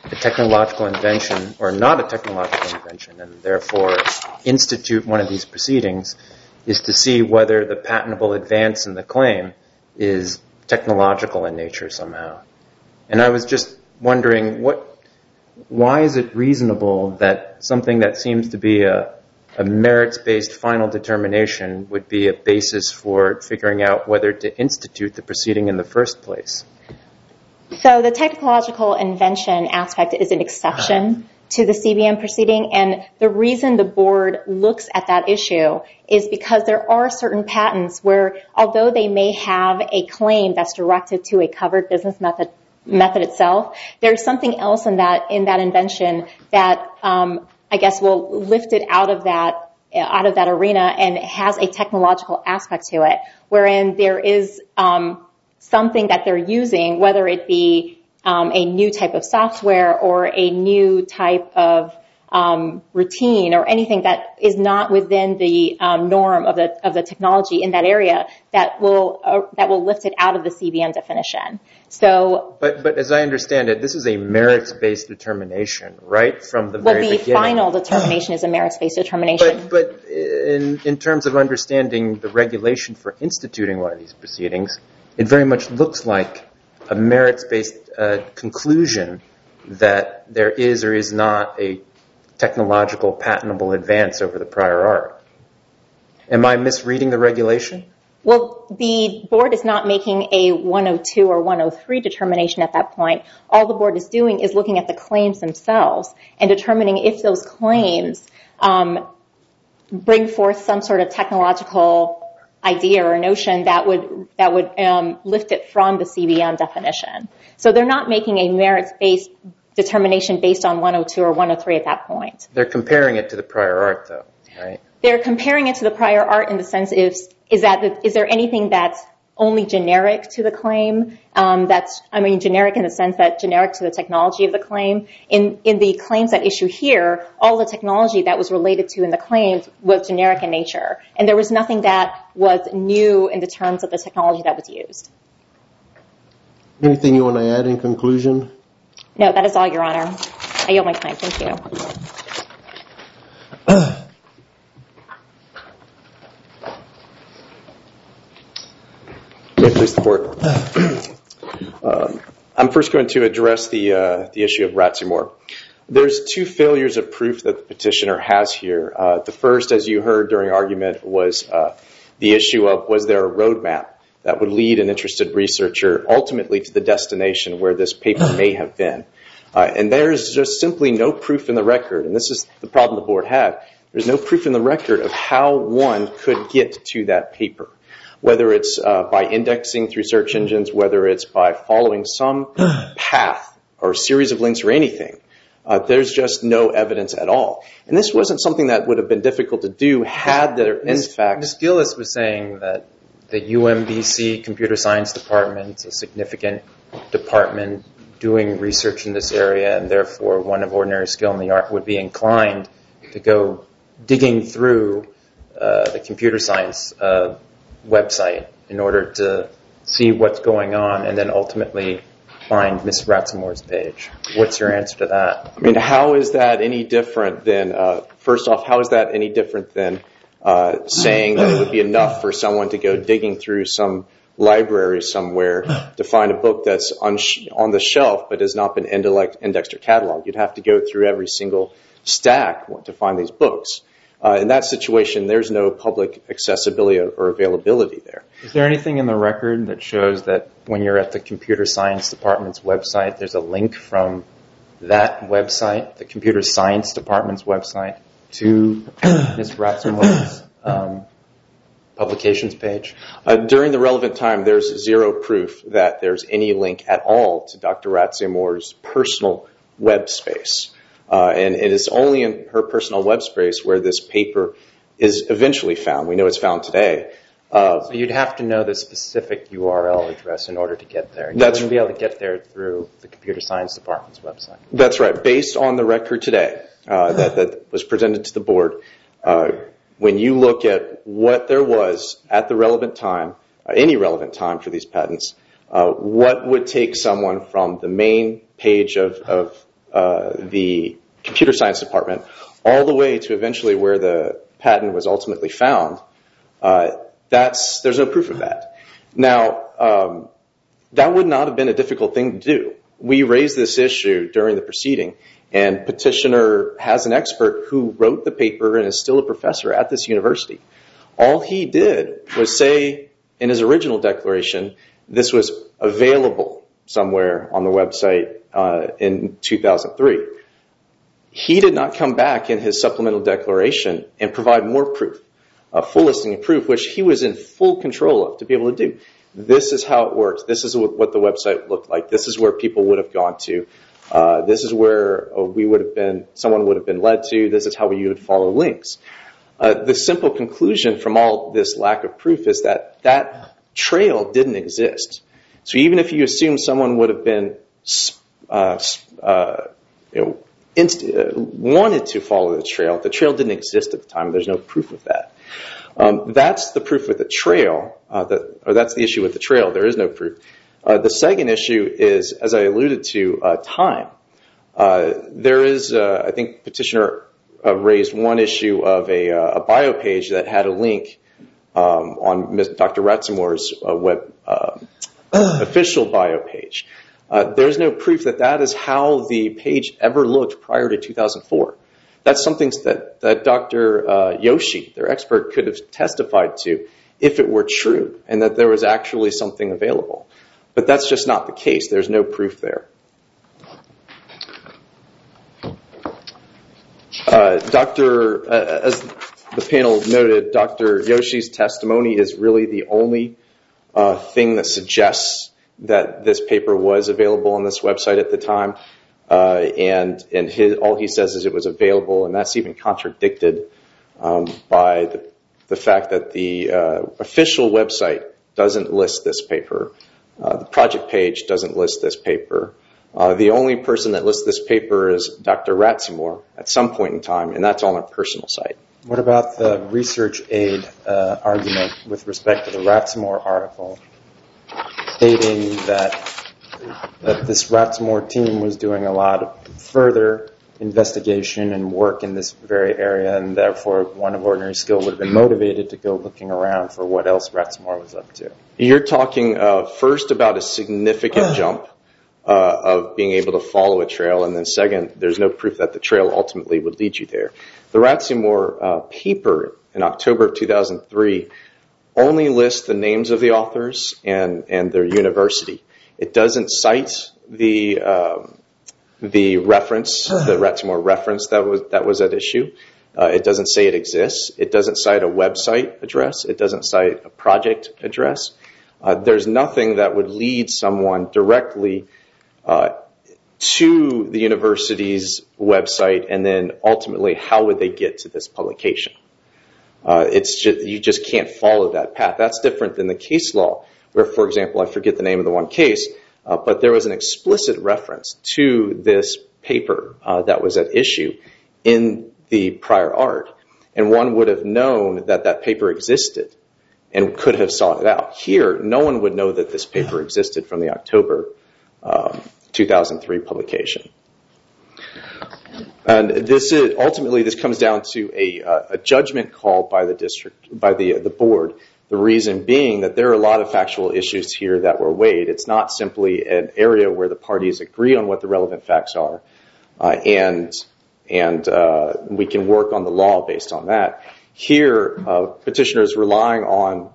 a technological invention or not a technological invention, and therefore institute one of these proceedings, is to see whether the patentable advance in the claim is technological in nature somehow. And I was just wondering, why is it reasonable that something that seems to be a merits-based final determination would be a basis for figuring out whether to institute the proceeding in the first place? So the technological invention aspect is an exception to the CBM proceeding, and the reason the board looks at that issue is because there are certain patents where, although they may have a claim that's directed to a covered business method itself, there's something else in that invention that I guess will lift it out of that arena and has a technological aspect to it, wherein there is something that they're using, whether it be a new type of software or a new type of routine or anything that is not within the norm of the technology in that area that will lift it out of the CBM definition. So, but as I understand it, this is a merits-based determination, right, from the very beginning. Well, the final determination is a merits-based determination. But in terms of understanding the regulation for instituting one of these proceedings, it very much looks like a merits-based conclusion that there is or is not a technological patentable advance over the prior art. Am I misreading the regulation? Well, the board is not making a 102 or 103 determination at that point. All the board is doing is looking at the claims themselves and determining if those claims bring forth some sort of technological idea or notion that would lift it from the CBM definition. So they're not making a merits-based determination based on 102 or 103 at that point. They're comparing it to the prior art, though, right? They're comparing it to the prior art in the sense is there anything that's only generic to the claim? Generic in the sense that generic to the technology of the claim. In the claims that issue here, all the technology that was related to in the claims was generic in nature, and there was nothing that was new in the terms of the technology that was used. Anything you want to add in conclusion? No, that is all, Your Honor. I yield my time. Thank you. Please, the court. I'm first going to address the issue of Ratsumor. There's two failures of proof that the petitioner has here. The first, as you heard during argument, was the issue of was there a roadmap that would lead an interested researcher ultimately to the destination where this paper may have been. And there's just simply no proof in the record, and this is the problem the board had. There's no proof in the record of how one could get to that paper, whether it's by indexing through search engines, whether it's by following some path or series of links or anything. There's just no evidence at all. And this wasn't something that would have been difficult to do had there, in fact... Ms. Gillis was saying that the UMBC Computer Science Department is a significant department doing research in this area, and therefore one of ordinary skill in the art would be inclined to go digging through the computer science website in order to see what's going on and then ultimately find Ms. Ratsumor's page. What's your answer to that? I mean, how is that any different than, first off, how is that any different than saying that it would be enough for someone to go digging through some library somewhere to find a book that's on the shelf but has not been indexed or cataloged? You'd have to go through every single stack to find these books. In that situation, there's no public accessibility or availability there. Is there anything in the record that shows that when you're at the Computer Science Department's website, there's a link from that website, the Computer Science Department's website, to Ms. Ratsumor's publications page? During the relevant time, there's zero proof that there's any link at all to Dr. Ratsumor's personal web space. And it is only in her personal web space where this paper is eventually found. We know it's found today. So you'd have to know the specific URL address in order to get there. You wouldn't be able to get there through the Computer Science Department's website. That's right. Based on the record today that was presented to the board, when you look at what there was at the relevant time, any relevant time for these patents, what would take someone from the main page of the computer science department all the way to eventually where the patent was ultimately found, there's no proof of that. Now, that would not have been a difficult thing to do. We raised this issue during the proceeding, and petitioner has an expert who wrote the paper and is still a professor at this university. All he did was say in his original declaration this was available somewhere on the website in 2003. He did not come back in his supplemental declaration and provide more proof, a full listing of proof, which he was in full control of to be able to do. This is how it works. This is what the website looked like. This is where people would have gone to. This is where someone would have been led to. This is how you would follow links. The simple conclusion from all this lack of proof is that that trail didn't exist. So even if you assume someone would have been wanted to follow the trail didn't exist at the time. There's no proof of that. That's the proof with the trail, or that's the issue with the trail. There is no proof. The second issue is, as I alluded to, time. There is, I think, petitioner raised one issue of a bio page that had a link on Dr. Ratzemore's web official bio page. There's no proof that that is how the page ever looked prior to 2004. That's something that Dr. Yoshi, their expert, could have testified to if it were true and that there was actually something available. But that's just not the case. There's no proof there. As the panel noted, Dr. Yoshi's testimony is really the only thing that suggests that this paper was available on this website at the time. And all he says is it was available, and that's even contradicted by the fact that the official website doesn't list this paper. The project page doesn't list this paper. The only person that lists this paper is Dr. Ratzemore at some point in time, and that's on a personal site. What about the research aid argument with respect to the Ratzemore article, stating that this Ratzemore team was doing a lot of further investigation and work in this very area, and therefore one of ordinary skill would have been motivated to go looking around for what else Ratzemore was up to? You're talking first about a significant jump of being able to follow a trail, and then second, there's no proof that the trail ultimately would lead you there. The Ratzemore paper in October of 2003 only lists the names of the authors and their university. It doesn't cite the reference, the Ratzemore reference that was at issue. It doesn't say it exists. It doesn't cite a website address. It doesn't cite a project address. There's nothing that would lead someone directly to the university's website, and then ultimately how would they get to this publication? You just can't follow that path. That's different than the case law, where, for example, I forget the name of the one case, but there was an explicit reference to this paper that was at issue in the prior art, and one would have known that that paper existed and could have sought it out. Here, no one would know that this paper existed from the October 2003 publication. And ultimately this comes down to a judgment call by the board. The reason being that there are a lot of factual issues here that were weighed. It's not simply an area where the parties agree on what the relevant facts are, and we can work on the law based on that. Here, the petitioner was relying on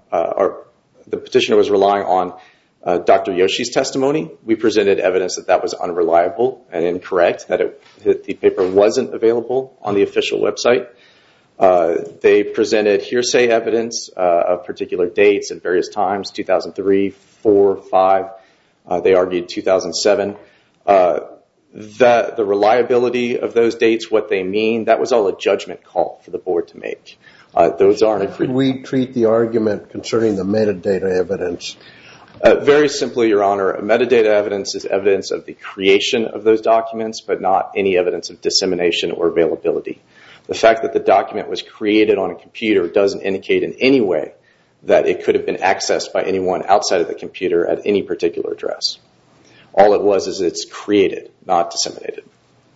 Dr. Yoshi's testimony. We presented evidence that was unreliable and incorrect, that the paper wasn't available on the official website. They presented hearsay evidence of particular dates at various times, 2003, 4, 5. They argued 2007. The reliability of those dates, what they mean, that was all a judgment call for the board to make. Those aren't agreed. How we treat the argument concerning the metadata evidence? Very simply, Your Honor, metadata evidence is evidence of the creation of those documents, but not any evidence of dissemination or availability. The fact that the document was created on a computer doesn't indicate in any way that it could have been accessed by anyone outside of the computer at any particular address. All it was is it's created, not disseminated.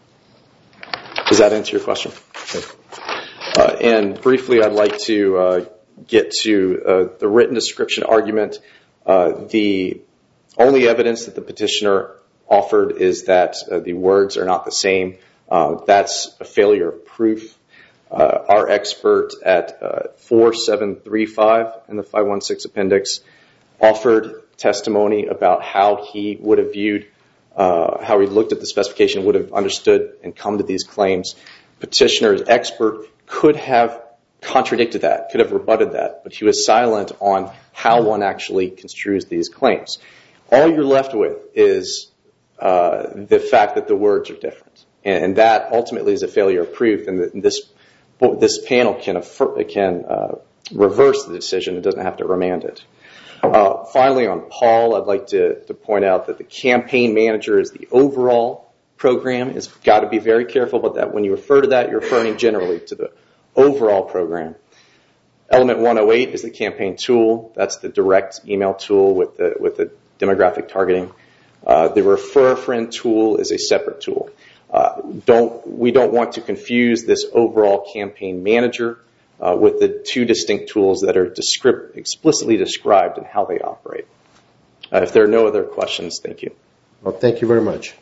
Does that answer your question? Okay. And briefly, I'd like to get to the written description argument. The only evidence that the petitioner offered is that the words are not the same. That's a failure of proof. Our expert at 4735 in the 516 appendix offered testimony about how he would have viewed, how he looked at the specification, would have understood and come to these claims. Petitioner's expert could have contradicted that, could have rebutted that, but he was silent on how one actually construes these claims. All you're left with is the fact that the words are different. And that ultimately is a failure of proof, and this panel can reverse the decision. It doesn't have to remand it. Finally, on Paul, I'd like to point out that the campaign manager is the overall program. It's got to be very careful about that. When you refer to that, you're referring generally to the overall program. Element 108 is the campaign tool. That's the direct email tool with the demographic targeting. The refer friend tool is a separate tool. We don't want to confuse this overall campaign manager with the two distinct tools that are explicitly described in how they operate. If there are no other questions, thank you. Well, thank you very much.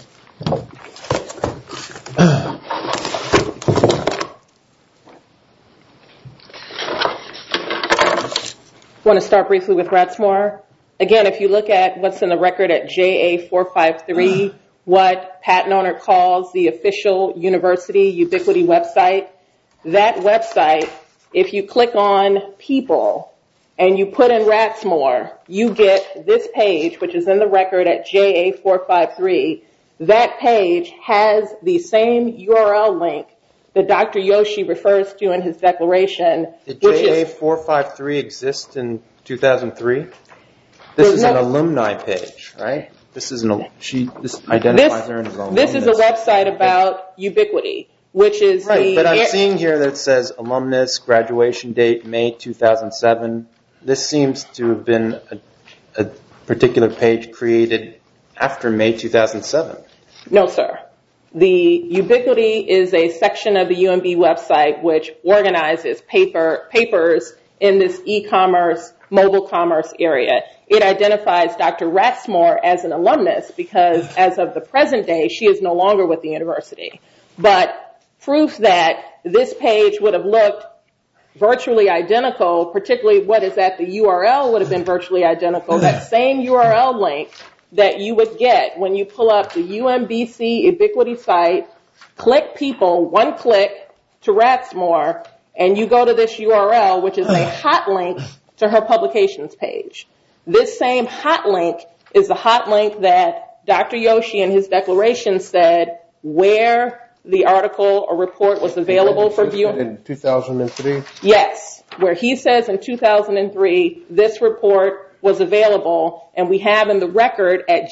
I want to start briefly with Ratsmore. Again, if you look at what's in the record at JA453, what patent owner calls the official university Ubiquity website, that website, if you click on people and you put in Ratsmore, you get this page, which is in the record at JA453. That page has the same URL link that Dr. Yoshi refers to in his declaration. Did JA453 exist in 2003? This is an alumni page, right? This identifies her as an alumnus. This is a website about Ubiquity, which is right, but I'm seeing here that it says alumnus, graduation date, May 2007. This seems to have been a particular page created after May 2007. No, sir. The Ubiquity is a section of the UMB website which organizes papers in this e-commerce, mobile commerce area. It identifies Dr. Ratsmore as an alumnus because as of the present day, she is no longer with the university. But proof that this page would have looked virtually identical, particularly what is at the URL would have been virtually identical, that same URL link that you would get when you pull up the UMBC Ubiquity site, click people, one click to Ratsmore, and you go to this URL, which is a hot link to her publications page. This same hot link is the hot link that Dr. Yoshi in his declaration said where the article or report was available for viewing. In 2003? Yes, where he says in 2003 this report was available, and we have in the record at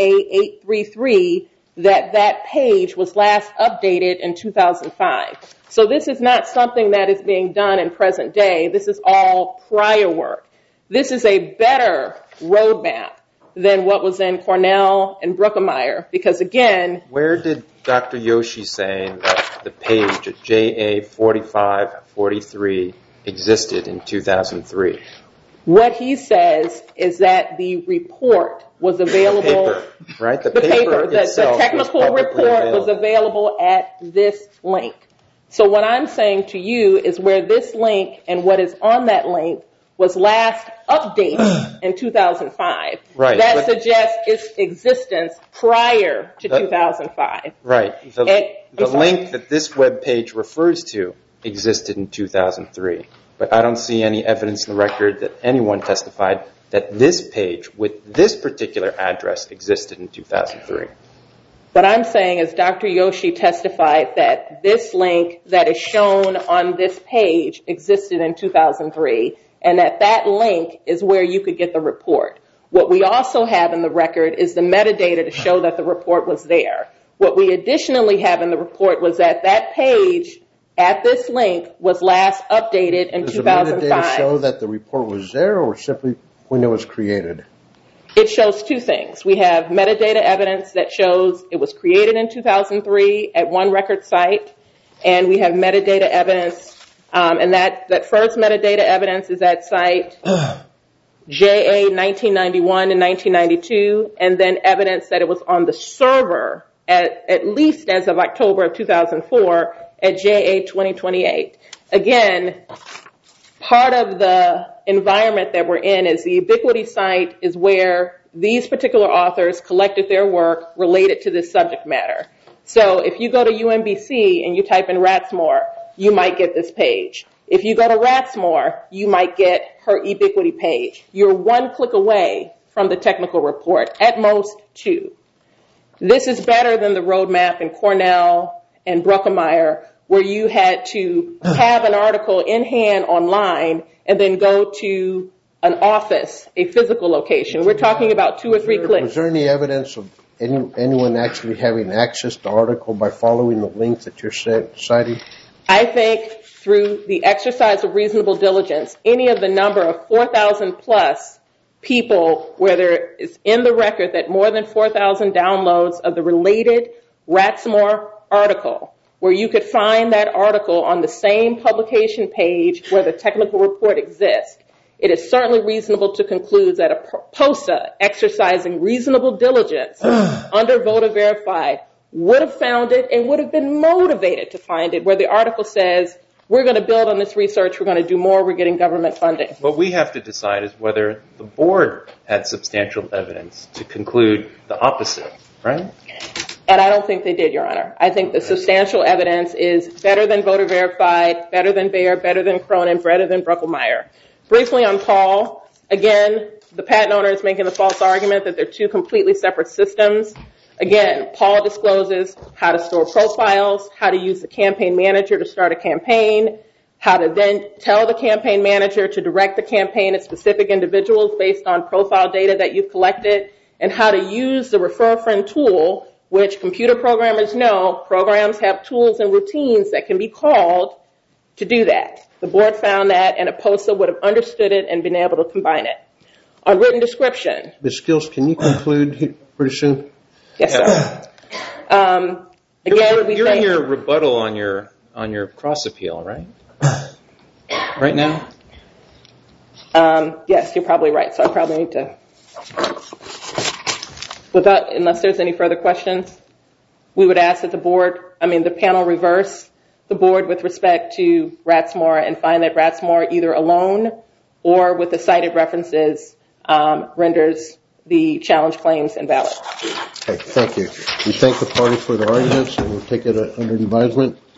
JA833 that page was last updated in 2005. So this is not something that is being done in present day. This is all prior work. This is a better roadmap than what was in Cornell and Bruckemeyer because, again... Where did Dr. Yoshi say that the page at JA4543 existed in 2003? What he says is that the report was available... The paper, right? The technical report was available at this link. So what I'm saying to you is where this link and what is on that link was last updated in 2005. Right. That suggests its existence prior to 2005. Right. The link that this web page refers to existed in 2003. But I don't see any evidence in the record that anyone testified that this page with this particular address existed in 2003. What I'm saying is Dr. Yoshi testified that this link that is shown on this page existed in 2003, and that link is where you could get the report. What we also have in the record is the metadata to show that the report was there. What we additionally have in the report was that page at this link was last updated in 2005. Does the metadata show that the report was there or simply when it was created? It shows two things. We have metadata evidence that shows it was created in 2003 at one record site, and we have metadata evidence, and that first metadata evidence is at site JA 1991 and 1992, and then evidence that it was on the server at least as of October of 2004 at JA 2028. Again, part of the environment that we're in is the Ubiquity site is where these particular authors collected their work related to this subject matter. So if you go to UMBC and you type in Ratsmore, you might get this page. If you go to Ratsmore, you might get her Ubiquity page. You're one click away from the technical report, at most two. This is better than the roadmap in Cornell and Bruckemeyer, where you had to have an article in hand online and then go to an office, a physical location. We're talking about 2 or 3 clicks. Was there any evidence of anyone actually having access to the article by following the link that you're citing? I think through the exercise of reasonable diligence, any of the number of 4,000 plus people where there is in the record that more than 4,000 downloads of the related Ratsmore article, where you could find that article on the same publication page where the technical report exists, it is certainly reasonable to conclude that a POSA exercising reasonable diligence under Voter Verified would have found it and would have been motivated to find it, where the article says, we're going to build on this research, we're going to do more, we're getting government funding. What we have to decide is whether the board had substantial evidence to conclude the opposite, right? And I don't think they did, Your Honor. I think the substantial evidence is better than Voter Verified, better than Bayer, better than Cronin, better than Bruckelmeyer. Briefly on Paul, again, the patent owner is making the false argument that they're two completely separate systems. Again, Paul discloses how to store profiles, how to use the campaign manager to start a campaign, how to then tell the campaign manager to direct the campaign at specific individuals based on profile data that you've collected, and how to use the Refer a Friend tool, which computer programmers know programs have tools and routines that can be called to do that. The board found that, and a POSA would have understood it and been able to combine it. On written description. Ms. Skills, can you conclude pretty soon? Yes, sir. You're in your rebuttal on your cross appeal, right? Right now? Yes, you're probably right. So I probably need to. Unless there's any further questions, we would ask that the panel reverse the board with respect to Ratsmore and find that Ratsmore either alone or with the cited references renders the challenge claims invalid. Okay, thank you. We thank the party for their arguments and we'll take it under advisement.